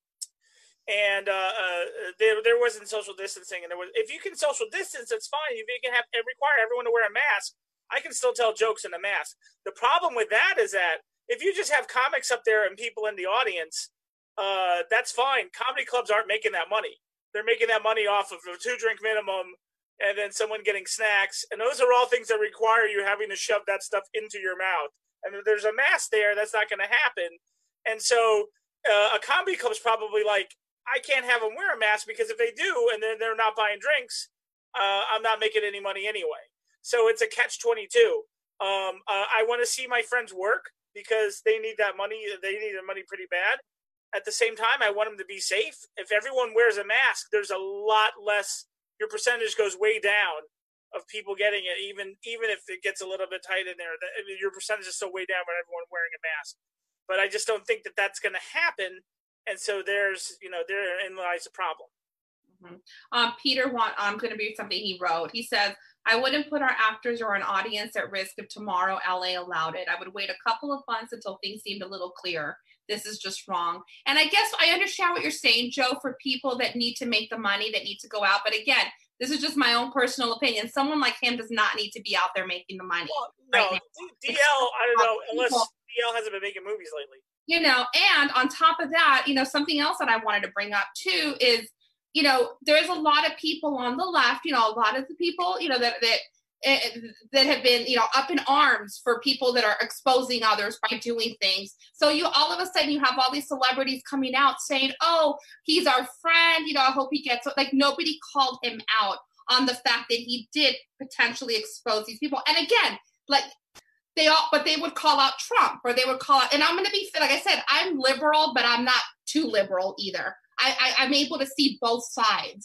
And uh, uh, there there wasn't social distancing, and there was if you can social distance, it's fine. If you can have require everyone to wear a mask, I can still tell jokes in a mask. The problem with that is that if you just have comics up there and people in the audience, uh, that's fine. Comedy clubs aren't making that money. They're making that money off of a two drink minimum, and then someone getting snacks, and those are all things that require you having to shove that stuff into your mouth. And if there's a mask there, that's not going to happen. And so uh, a comedy club is probably like, I can't have them wear a mask because if they do and then they're not buying drinks, uh, I'm not making any money anyway. So it's a catch twenty-two. Um, uh, I want to see my friends work because they need that money. They need the money pretty bad. At the same time, I want them to be safe. If everyone wears a mask, there's a lot less, your percentage goes way down of people getting it, even even if it gets a little bit tight in there. I mean, your percentage is still way down by everyone wearing a mask. But I just don't think that that's going to happen. And so there's, you know, therein lies the problem. Mm-hmm. Um, Peter, want, I'm going to read something he wrote. He says, I wouldn't put our actors or an audience at risk if tomorrow L A allowed it. I would wait a couple of months until things seemed a little clearer. This is just wrong. And I guess I understand what you're saying, Joe, for people that need to make the money, that need to go out. But again, this is just my own personal opinion. Someone like him does not need to be out there making the money. Well, no, right D L, I don't know, unless D L hasn't been making movies lately. You know, and on top of that, you know, something else that I wanted to bring up too is, you know, there's a lot of people on the left, you know, a lot of the people, you know, that that that have been, you know, up in arms for people that are exposing others by doing things. So you all of a sudden you have all these celebrities coming out saying, oh, he's our friend, you know, I hope he gets, like nobody called him out on the fact that he did potentially expose these people. And again, like, They all, but they would call out Trump, or they would call out, and I'm going to be, like I said, I'm liberal, but I'm not too liberal either. I, I, I'm able to see both sides.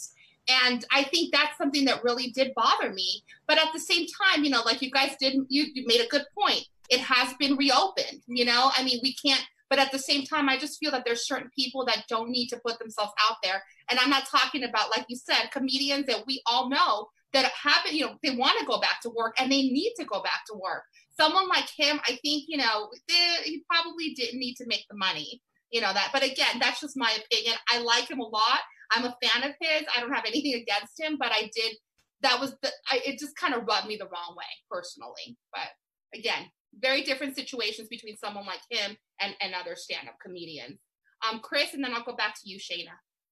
And I think that's something that really did bother me. But at the same time, you know, like you guys did, you, you made a good point. It has been reopened, you know, I mean, we can't, but at the same time, I just feel that there's certain people that don't need to put themselves out there. And I'm not talking about, like you said, comedians that we all know that have, you know, they want to go back to work and they need to go back to work. Someone like him, I think, you know, they, he probably didn't need to make the money, you know, that, but again, that's just my opinion. I like him a lot. I'm a fan of his. I don't have anything against him, but I did, that was the, I, it just kind of rubbed me the wrong way personally. But again, very different situations between someone like him and, and other stand-up comedians. Um, Chris, and then I'll go back to you, Shayna.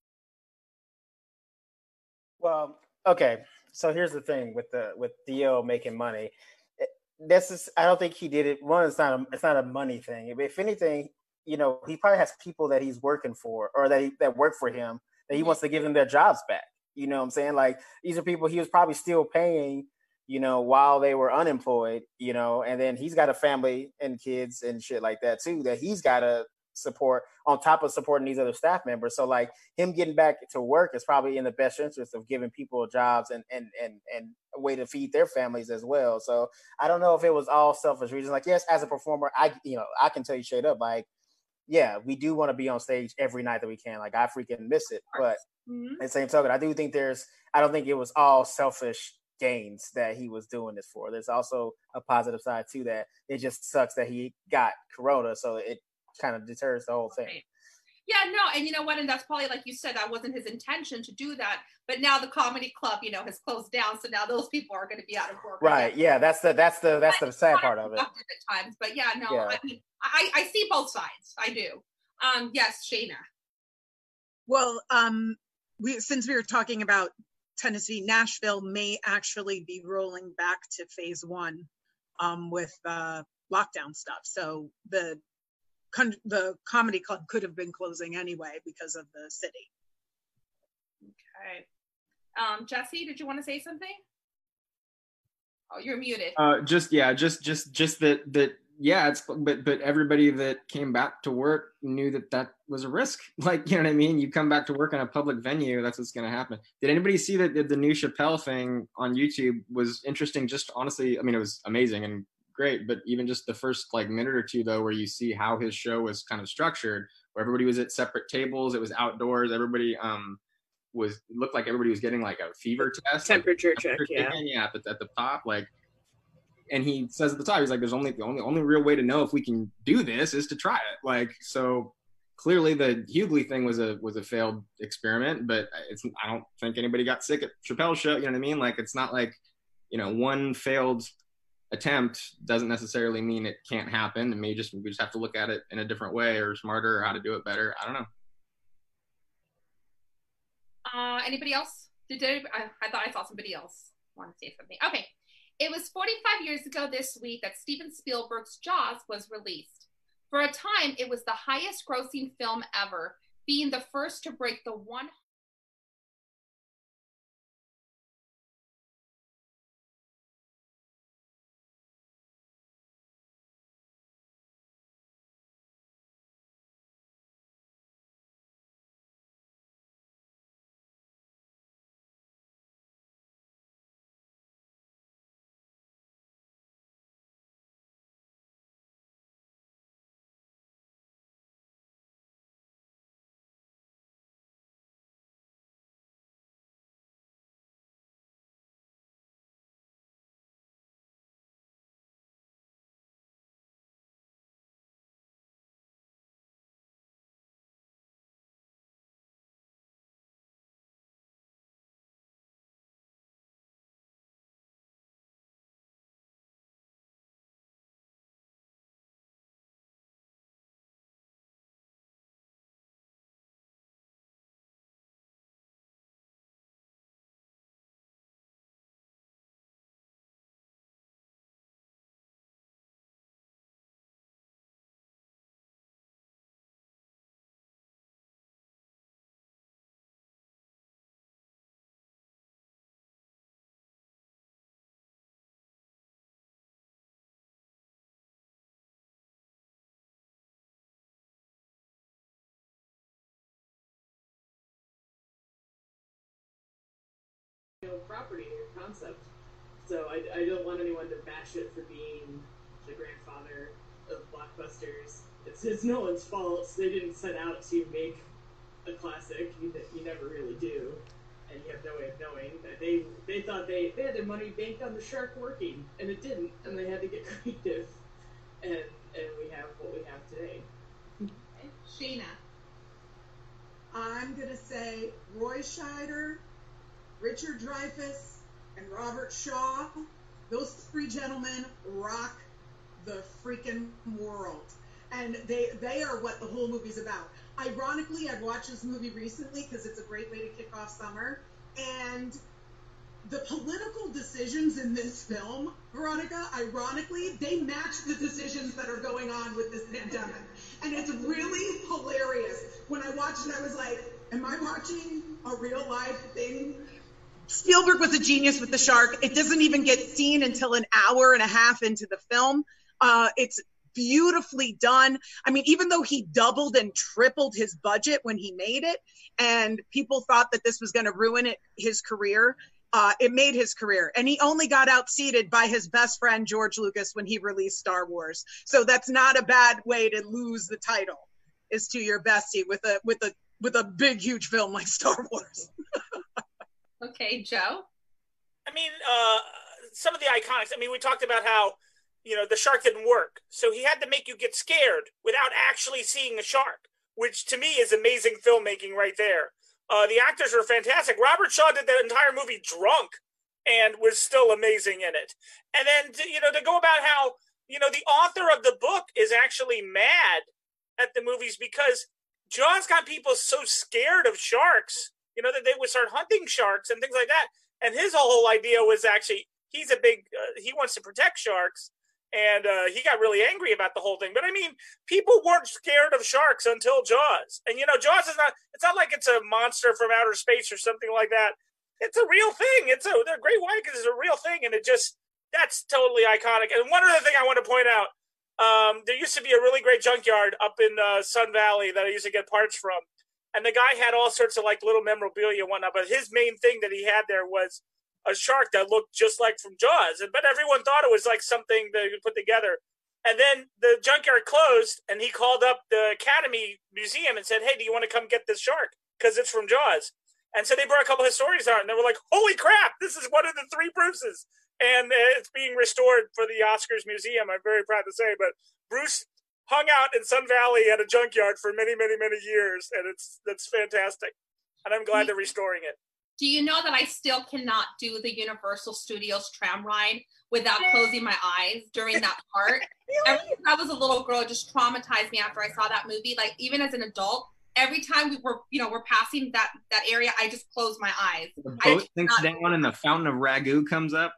Well, okay. So here's the thing with the with Theo making money. This is I don't think he did it. One, it's not a it's not a money thing. If anything, you know, he probably has people that he's working for or that he, that work for him that he wants to give them their jobs back. You know what I'm saying? Like these are people he was probably still paying, you know, while they were unemployed, you know, and then he's got a family and kids and shit like that too, that he's got to support on top of supporting these other staff members. So like him getting back to work is probably in the best interest of giving people jobs and, and, and, and a way to feed their families as well. So I don't know if it was all selfish reasons. Like, yes, as a performer, I, you know, I can tell you straight up, like, yeah, we do want to be on stage every night that we can. Like I freaking miss it. But mm-hmm. at the same token, I do think there's, I don't think it was all selfish gains that he was doing this for. There's also a positive side to that. It just sucks that he got Corona. So it kind of deters the whole thing. Right. Yeah, no, and you know what? And that's probably, like you said, that wasn't his intention to do that. But now the comedy club, you know, has closed down, so now those people are going to be out of work. Right? Yeah, that's the that's the that's the sad part of it. At times, but yeah, no, yeah. I mean, I I see both sides. I do. Um, yes, Shayna. Well, um, we since we were talking about Tennessee, Nashville may actually be rolling back to phase one, um, with uh, lockdown stuff. So the the comedy club could have been closing anyway because of the city. Okay. Um, Jesse, did you want to say something? Oh, you're muted. Uh, just, yeah, just, just, just that, that, yeah, it's, but, but everybody that came back to work knew that that was a risk. Like, you know what I mean? You come back to work in a public venue, that's what's going to happen. Did anybody see that the new Chappelle thing on YouTube was interesting? Just honestly, I mean, it was amazing and great, but even just the first like minute or two though, where you see how his show was kind of structured, where everybody was at separate tables, it was outdoors, everybody um was looked like everybody was getting like a fever test, temperature like, check, temperature yeah, yeah, at the, at the top, like, and he says at the top, he's like, "There's only the only only real way to know if we can do this is to try it." Like, so clearly the Hughley thing was a was a failed experiment, but it's I don't think anybody got sick at Chappelle's show. You know what I mean? Like, it's not like, you know, one failed attempt doesn't necessarily mean it can't happen. And maybe just we just have to look at it in a different way or smarter or how to do it better. I don't know. Uh, anybody else? Did I, I thought I saw somebody else want to say something. Okay. It was forty-five years ago this week that Steven Spielberg's Jaws was released. For a time, it was the highest grossing film ever, being the first to break the one property or concept. So I, I don't want anyone to bash it for being the grandfather of blockbusters. It's, it's no one's fault. They didn't set out to make a classic. You, you never really do, and you have no way of knowing. They they thought they, they had their money banked on the shark working, and it didn't, and they had to get creative, and and we have what we have today. Okay. Sheena. I'm gonna say Roy Scheider, Richard Dreyfuss, and Robert Shaw. Those three gentlemen rock the freaking world. And they they are what the whole movie's about. Ironically, I've watched this movie recently because it's a great way to kick off summer. And the political decisions in this film, Veronica, ironically, they match the decisions that are going on with this pandemic. And it's really hilarious. When I watched it, I was like, am I watching a real life thing? Spielberg was a genius with the shark. It doesn't even get seen until an hour and a half into the film. Uh, it's beautifully done. I mean, even though he doubled and tripled his budget when he made it, and people thought that this was going to ruin it, his career, uh, it made his career. And he only got outseated by his best friend, George Lucas, when he released Star Wars. So that's not a bad way to lose the title, is to your bestie with a, with a, with a big, huge film like Star Wars. Okay, Joe? I mean, uh, some of the iconics, I mean, we talked about how, you know, the shark didn't work. So he had to make you get scared without actually seeing a shark, which to me is amazing filmmaking right there. Uh, the actors were fantastic. Robert Shaw did the entire movie drunk and was still amazing in it. And then, to, you know, to go about how, you know, the author of the book is actually mad at the movies because Jaws got people so scared of sharks, you know, that they would start hunting sharks and things like that. And his whole idea was actually, he's a big, uh, he wants to protect sharks. And uh, he got really angry about the whole thing. But I mean, people weren't scared of sharks until Jaws. And, you know, Jaws is not, it's not like it's a monster from outer space or something like that. It's a real thing. It's a, the great white is a real thing. And it just, that's totally iconic. And one other thing I want to point out, um, there used to be a really great junkyard up in uh, Sun Valley that I used to get parts from. And the guy had all sorts of like little memorabilia and whatnot. But his main thing that he had there was a shark that looked just like from Jaws. But everyone thought it was like something they could put together. And then the junkyard closed and he called up the Academy Museum and said, hey, do you want to come get this shark? Because it's from Jaws. And so they brought a couple of historians out and they were like, holy crap, this is one of the three Bruces. And it's being restored for the Oscars Museum, I'm very proud to say. But Bruce hung out in Sun Valley at a junkyard for many, many, many years. And it's that's fantastic. And I'm glad they're restoring it. Do you know that I still cannot do the Universal Studios tram ride without closing my eyes during that part? Ever since I was a little girl, it just traumatized me after I saw that movie. Like, even as an adult, every time we were, you know, we're passing that that area, I just close my eyes. The boat sinks down and the fountain of ragu comes up.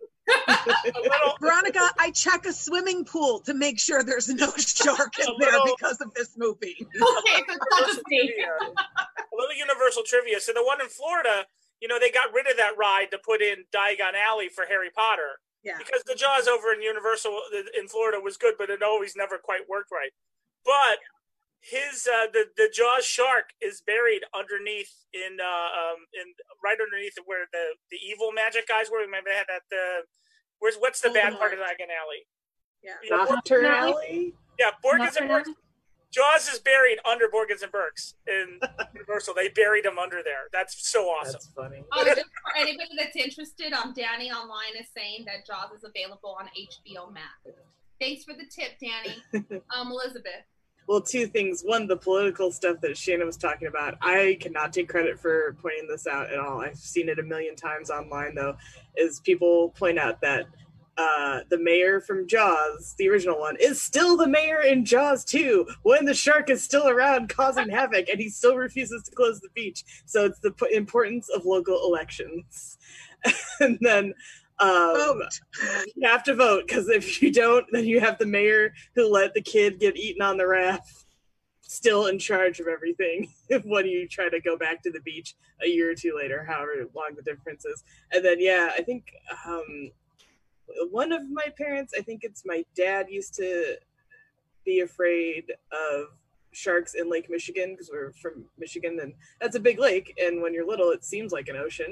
Veronica, I check a swimming pool to make sure there's no shark in there little, because of this movie. Okay, so it's not just me. A little Universal trivia. So the one in Florida, you know, they got rid of that ride to put in Diagon Alley for Harry Potter. Yeah. Because the Jaws over in Universal in Florida was good, but it always never quite worked right. But his uh, the the Jaws shark is buried underneath in uh, um in right underneath where the the evil magic guys were. Remember they had that the where's what's the bad part of Diagon Alley? Yeah. You know, Nocturne Alley? Yeah, Borgans and Burks. Jaws is buried under Borgans and Burks in Universal. They buried him under there. That's so awesome. That's funny. Oh, just for anybody that's interested, um, Danny online is saying that Jaws is available on H B O Max. Thanks for the tip, Danny. Um, Elizabeth. Well, two things. One, the political stuff that Shannon was talking about. I cannot take credit for pointing this out at all. I've seen it a million times online, though, is people point out that uh, the mayor from Jaws, the original one, is still the mayor in Jaws two when the shark is still around causing havoc and he still refuses to close the beach. So it's the p- importance of local elections. And then um, Vote. you have to vote, because if you don't, then you have the mayor who let the kid get eaten on the raft still in charge of everything when you try to go back to the beach a year or two later, however long the difference is. And then, yeah, I think um, one of my parents, I think it's my dad, used to be afraid of sharks in Lake Michigan, because we're from Michigan, and that's a big lake, and when you're little, it seems like an ocean.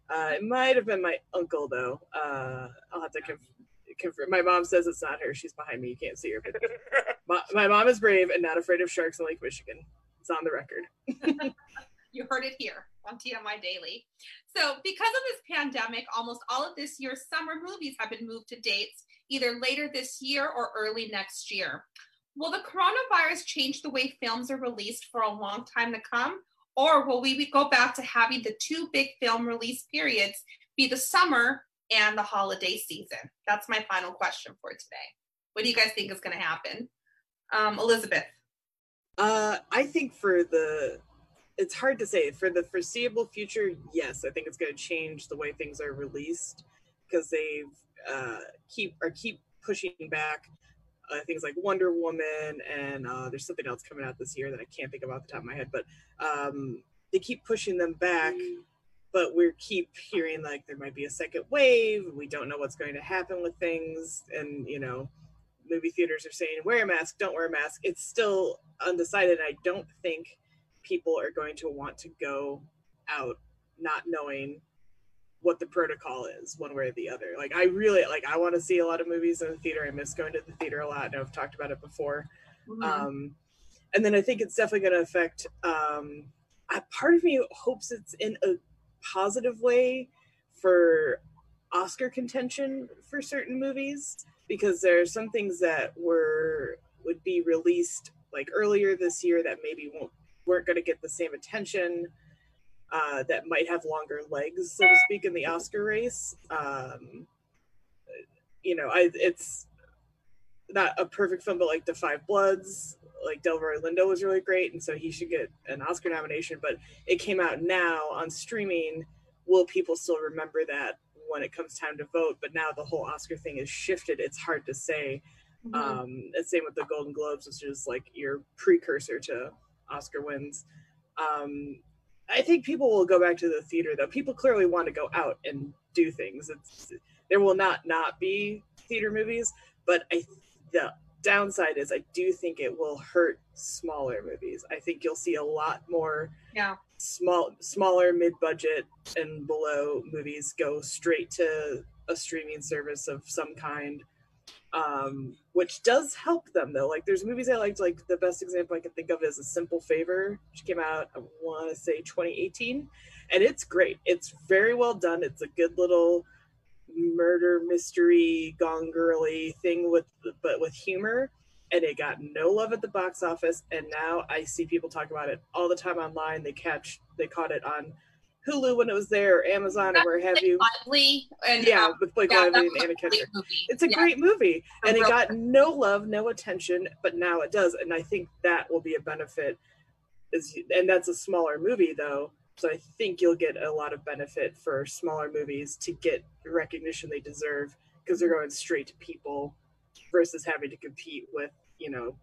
Uh, it might have been my uncle, though. Uh, I'll have to conf- confirm. My mom says it's not her. She's behind me. You can't see her. But my, my mom is brave and not afraid of sharks in Lake Michigan. It's on the record. You heard it here on T M I Daily. So because of this pandemic, almost all of this year's summer movies have been moved to dates either later this year or early next year. Will the coronavirus change the way films are released for a long time to come? Or will we go back to having the two big film release periods be the summer and the holiday season? That's my final question for today. What do you guys think is going to happen? Um, Elizabeth? Uh, I think for the, it's hard to say. For the foreseeable future, yes, I think it's going to change the way things are released because they've uh, keep are keep pushing back uh, things like Wonder Woman, and uh, there's something else coming out this year that I can't think of off the top of my head, but um, they keep pushing them back, but we keep hearing like there might be a second wave. We don't know what's going to happen with things, and you know, movie theaters are saying wear a mask, don't wear a mask. It's still undecided. I don't think people are going to want to go out not knowing what the protocol is one way or the other. Like I really like I want to see a lot of movies in the theater. I miss going to the theater a lot, and I've talked about it before. Mm-hmm. Um, and then I think it's definitely going to affect um, a part of me hopes it's in a positive way for Oscar contention for certain movies, because there are some things that were would be released like earlier this year that maybe won't weren't going to get the same attention, uh, that might have longer legs, so to speak, in the Oscar race. Um, you know, I, it's not a perfect film, but like The Five Bloods, like Delroy Lindo was really great, and so he should get an Oscar nomination, but it came out now on streaming. Will people still remember that when it comes time to vote? But now the whole Oscar thing is shifted. It's hard to say. Mm-hmm. Um, and same with the Golden Globes, which is like your precursor to Oscar wins. Um, I think people will go back to the theater, though. People clearly want to go out and do things. It's, there will not not be theater movies, but I, the downside is I do think it will hurt smaller movies. I think you'll see a lot more yeah. small, smaller, mid-budget and below movies go straight to a streaming service of some kind. Um, which does help them though. Like there's movies I liked, like the best example I can think of is A Simple Favor, which came out, I want to say twenty eighteen, and it's great. It's very well done. It's a good little murder mystery Gone Girly thing with, but with humor, and it got no love at the box office. And now I see people talk about it all the time online. They catch, they caught it on Hulu when it was there, or Amazon, or where have you. Lively and, yeah, um, with Blake yeah, Lively and Anna Kendrick. It's a yeah. great movie, and real- it got no love, no attention, but now it does, and I think that will be a benefit. Is and that's a smaller movie though, so I think you'll get a lot of benefit for smaller movies to get the recognition they deserve because they're going straight to people versus having to compete with you know,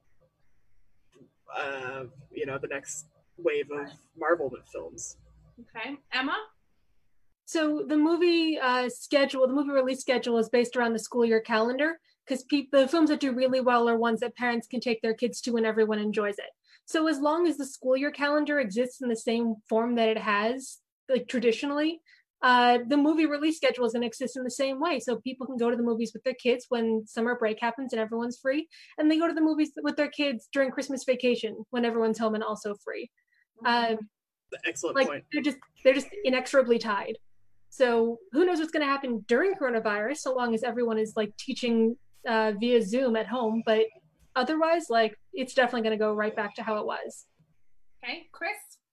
uh, you know, the next wave of Marvel films. Okay, Emma? So the movie uh, schedule, the movie release schedule is based around the school year calendar, because pe- the films that do really well are ones that parents can take their kids to and everyone enjoys it. So as long as the school year calendar exists in the same form that it has, like traditionally, uh, the movie release schedule is going to exist in the same way. So people can go to the movies with their kids when summer break happens and everyone's free, and they go to the movies with their kids during Christmas vacation when everyone's home and also free. Um, Excellent like, point. They're just they're just inexorably tied. So who knows what's going to happen during coronavirus, so long as everyone is like teaching uh, via Zoom at home. But otherwise, like it's definitely going to go right back to how it was. Okay, Chris?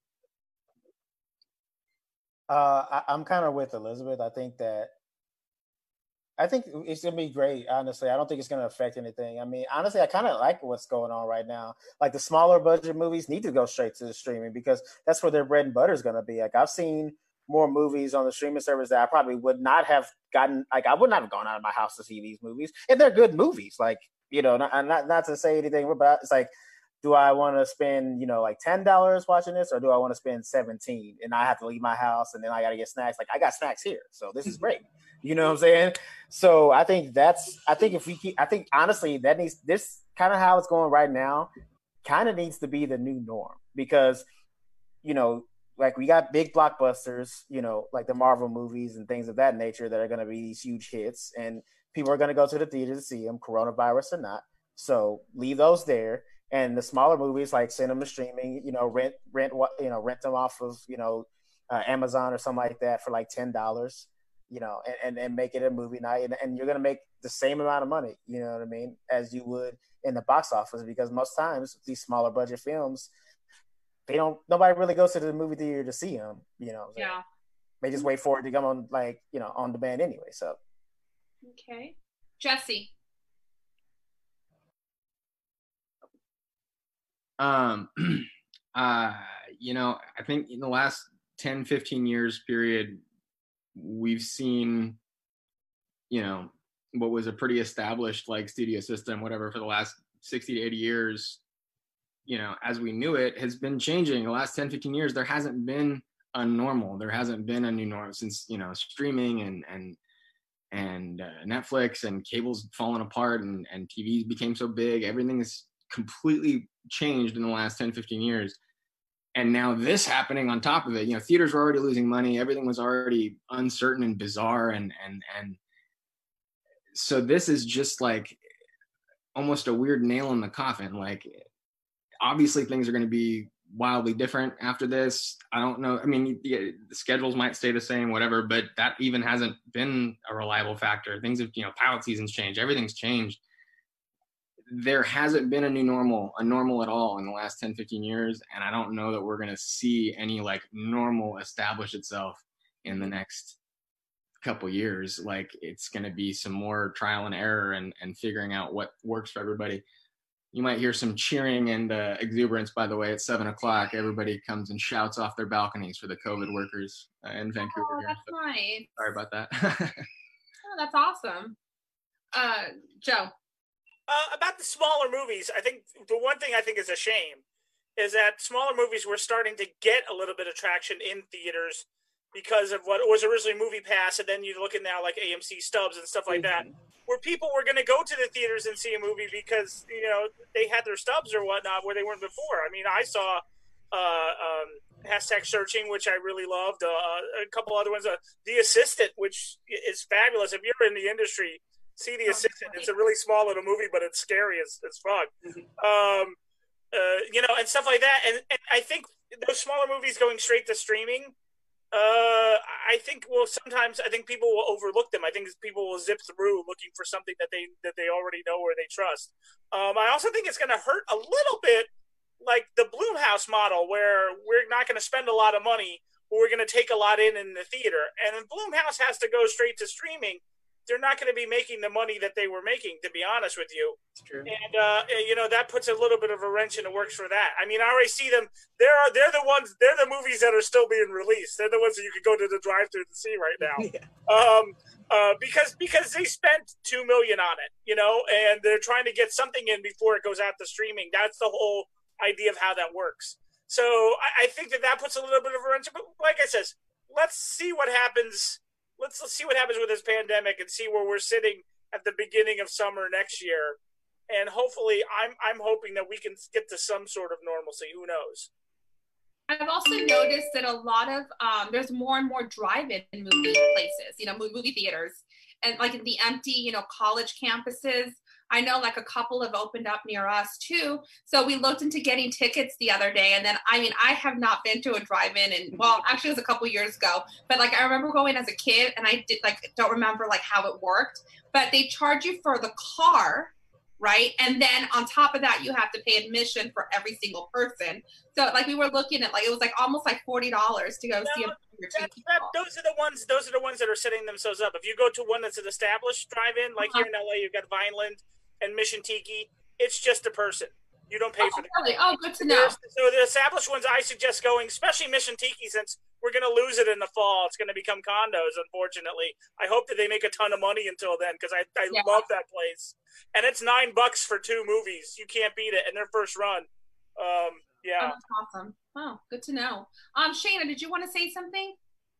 Uh, I, I'm kind of with Elizabeth. I think that I think it's gonna be great. Honestly, I don't think it's gonna affect anything. I mean, honestly, I kind of like what's going on right now. Like the smaller budget movies need to go straight to the streaming because that's where their bread and butter is gonna be. Like I've seen more movies on the streaming service that I probably would not have gotten. Like I would not have gone out of my house to see these movies, and they're good movies. Like you know, not not, not to say anything, but it's like, do I want to spend, you know, like ten dollars watching this, or do I want to spend seventeen and I have to leave my house and then I got to get snacks? Like I got snacks here. So this is great. You know what I'm saying? So I think that's, I think if we keep, I think honestly that needs, this kind of how it's going right now kind of needs to be the new norm because, you know, like we got big blockbusters, you know, like the Marvel movies and things of that nature that are going to be these huge hits, and people are going to go to the theater to see them, coronavirus or not. So leave those there, and the smaller movies, like send them to streaming. You know, rent rent what you know rent them off of you know uh, Amazon or something like that for like ten dollars. You know, and, and, and make it a movie night, and, and you're going to make the same amount of money. You know what I mean, as you would in the box office, because most times these smaller budget films, they don't. Nobody really goes to the movie theater to see them. You know, so Yeah. they just wait for it to come on, like you know, on demand anyway. So, Okay. Jesse. Um, uh, you know, I think in the last ten, fifteen years period, we've seen, you know, what was a pretty established like studio system, whatever, for the last sixty to eighty years, you know, as we knew it, has been changing. The last ten, fifteen years, there hasn't been a normal. There hasn't been a new normal since, you know, streaming and, and, and uh, Netflix and cable's fallen apart, and, and T V became so big. Everything has completely changed in the last ten, fifteen years. And now this happening on top of it, you know, theaters were already losing money. Everything was already uncertain and bizarre. And, and, and so this is just like almost a weird nail in the coffin. Like, obviously things are going to be wildly different after this. I don't know. I mean, the, the schedules might stay the same, whatever, but that even hasn't been a reliable factor. Things have, you know, pilot seasons change. Everything's changed. There hasn't been a new normal, a normal at all in the last ten, fifteen years. And I don't know that we're going to see any like normal establish itself in the next couple years. Like, it's going to be some more trial and error and, and figuring out what works for everybody. You might hear some cheering and uh, exuberance, by the way, at seven o'clock. Everybody comes and shouts off their balconies for the COVID workers uh, in Vancouver. Oh, here. that's So, nice. sorry about that. Oh, that's awesome. Uh, Joe. Uh, about the smaller movies, I think the one thing I think is a shame is that smaller movies were starting to get a little bit of traction in theaters because of what was originally Movie Pass, and then you look at now like A M C Stubs and stuff like that, where people were going to go to the theaters and see a movie because, you know, they had their stubs or whatnot where they weren't before. I mean, I saw uh, um, Hashtag Searching, which I really loved, uh, a couple other ones, uh, The Assistant, which is fabulous. If you're in the industry, see The Assistant. It's a really small little movie, but it's scary as, as fuck. Um, uh, you know, and stuff like that. And, and I think those smaller movies going straight to streaming, uh, I think will sometimes, I think people will overlook them. I think people will zip through looking for something that they that they already know or they trust. Um, I also think it's going to hurt a little bit like the Blumhouse model, where we're not going to spend a lot of money, but we're going to take a lot in in the theater. And then Blumhouse has to go straight to streaming. They're not going to be making the money that they were making, to be honest with you. It's true. And, uh, you know, that puts a little bit of a wrench in the works for that. I mean, I already see them. They're, they're the ones, they're the movies that are still being released. They're the ones that you could go to the drive-thru to see right now. Yeah. Um, uh, because, because they spent two million dollars on it, you know, and they're trying to get something in before it goes out to streaming. That's the whole idea of how that works. So I, I think that that puts a little bit of a wrench. But like I said, let's see what happens. Let's, let's see what happens with this pandemic and see where we're sitting at the beginning of summer next year. And hopefully I'm, I'm hoping that we can get to some sort of normalcy. Who knows? I've also noticed that a lot of, um, there's more and more drive-in movie places, you know, movie theaters, and like in the empty, you know, college campuses. I know like a couple have opened up near us too. So we looked into getting tickets the other day. And then, I mean, I have not been to a drive-in and, well, actually it was a couple years ago, but like I remember going as a kid and I did like, don't remember like how it worked, but they charge you for the car, right? And then on top of that, you have to pay admission for every single person. So like we were looking at like, it was like almost like forty dollars to go No, see a that, that, those are the ones. Those are the ones that are setting themselves up. If you go to one that's an established drive-in, like Uh-huh. here in L A, you've got Vineland and Mission Tiki. It's just a person. You don't pay Oh, for the. really? Oh, good to know. So the established ones, I suggest going, especially Mission Tiki, since we're going to lose it in the fall. It's going to become condos, unfortunately. I hope that they make a ton of money until then, because I, I Yeah. love that place. And it's nine bucks for two movies. You can't beat it. And their first run. Um, yeah. Oh, that's awesome. Oh, good to know. Um, Shayna, did you want to say something?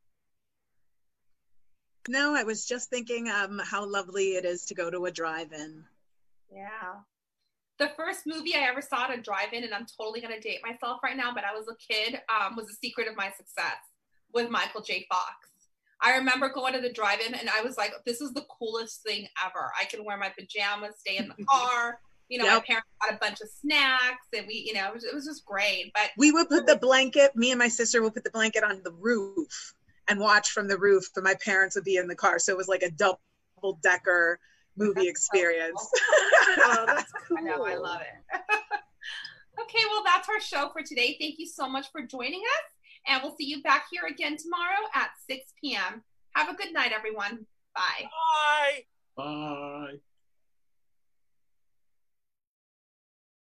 No, I was just thinking um, how lovely it is to go to a drive-in. Yeah. The first movie I ever saw at a drive-in, and I'm totally going to date myself right now, but I was a kid, um, was The Secret of My Success with Michael J. Fox. I remember going to the drive-in, and I was like, this is the coolest thing ever. I can wear my pajamas, stay in the car. You know, yep. My parents got a bunch of snacks, and we, you know, it was, it was just great. But we would put the blanket, me and my sister would put the blanket on the roof and watch from the roof, and my parents would be in the car. So it was like a double-decker movie that's experience. So cool. Oh, that's cool. I know, I love it. Okay, well, that's our show for today. Thank you so much for joining us, and we'll see you back here again tomorrow at six p.m. Have a good night, everyone. Bye. Bye. Bye.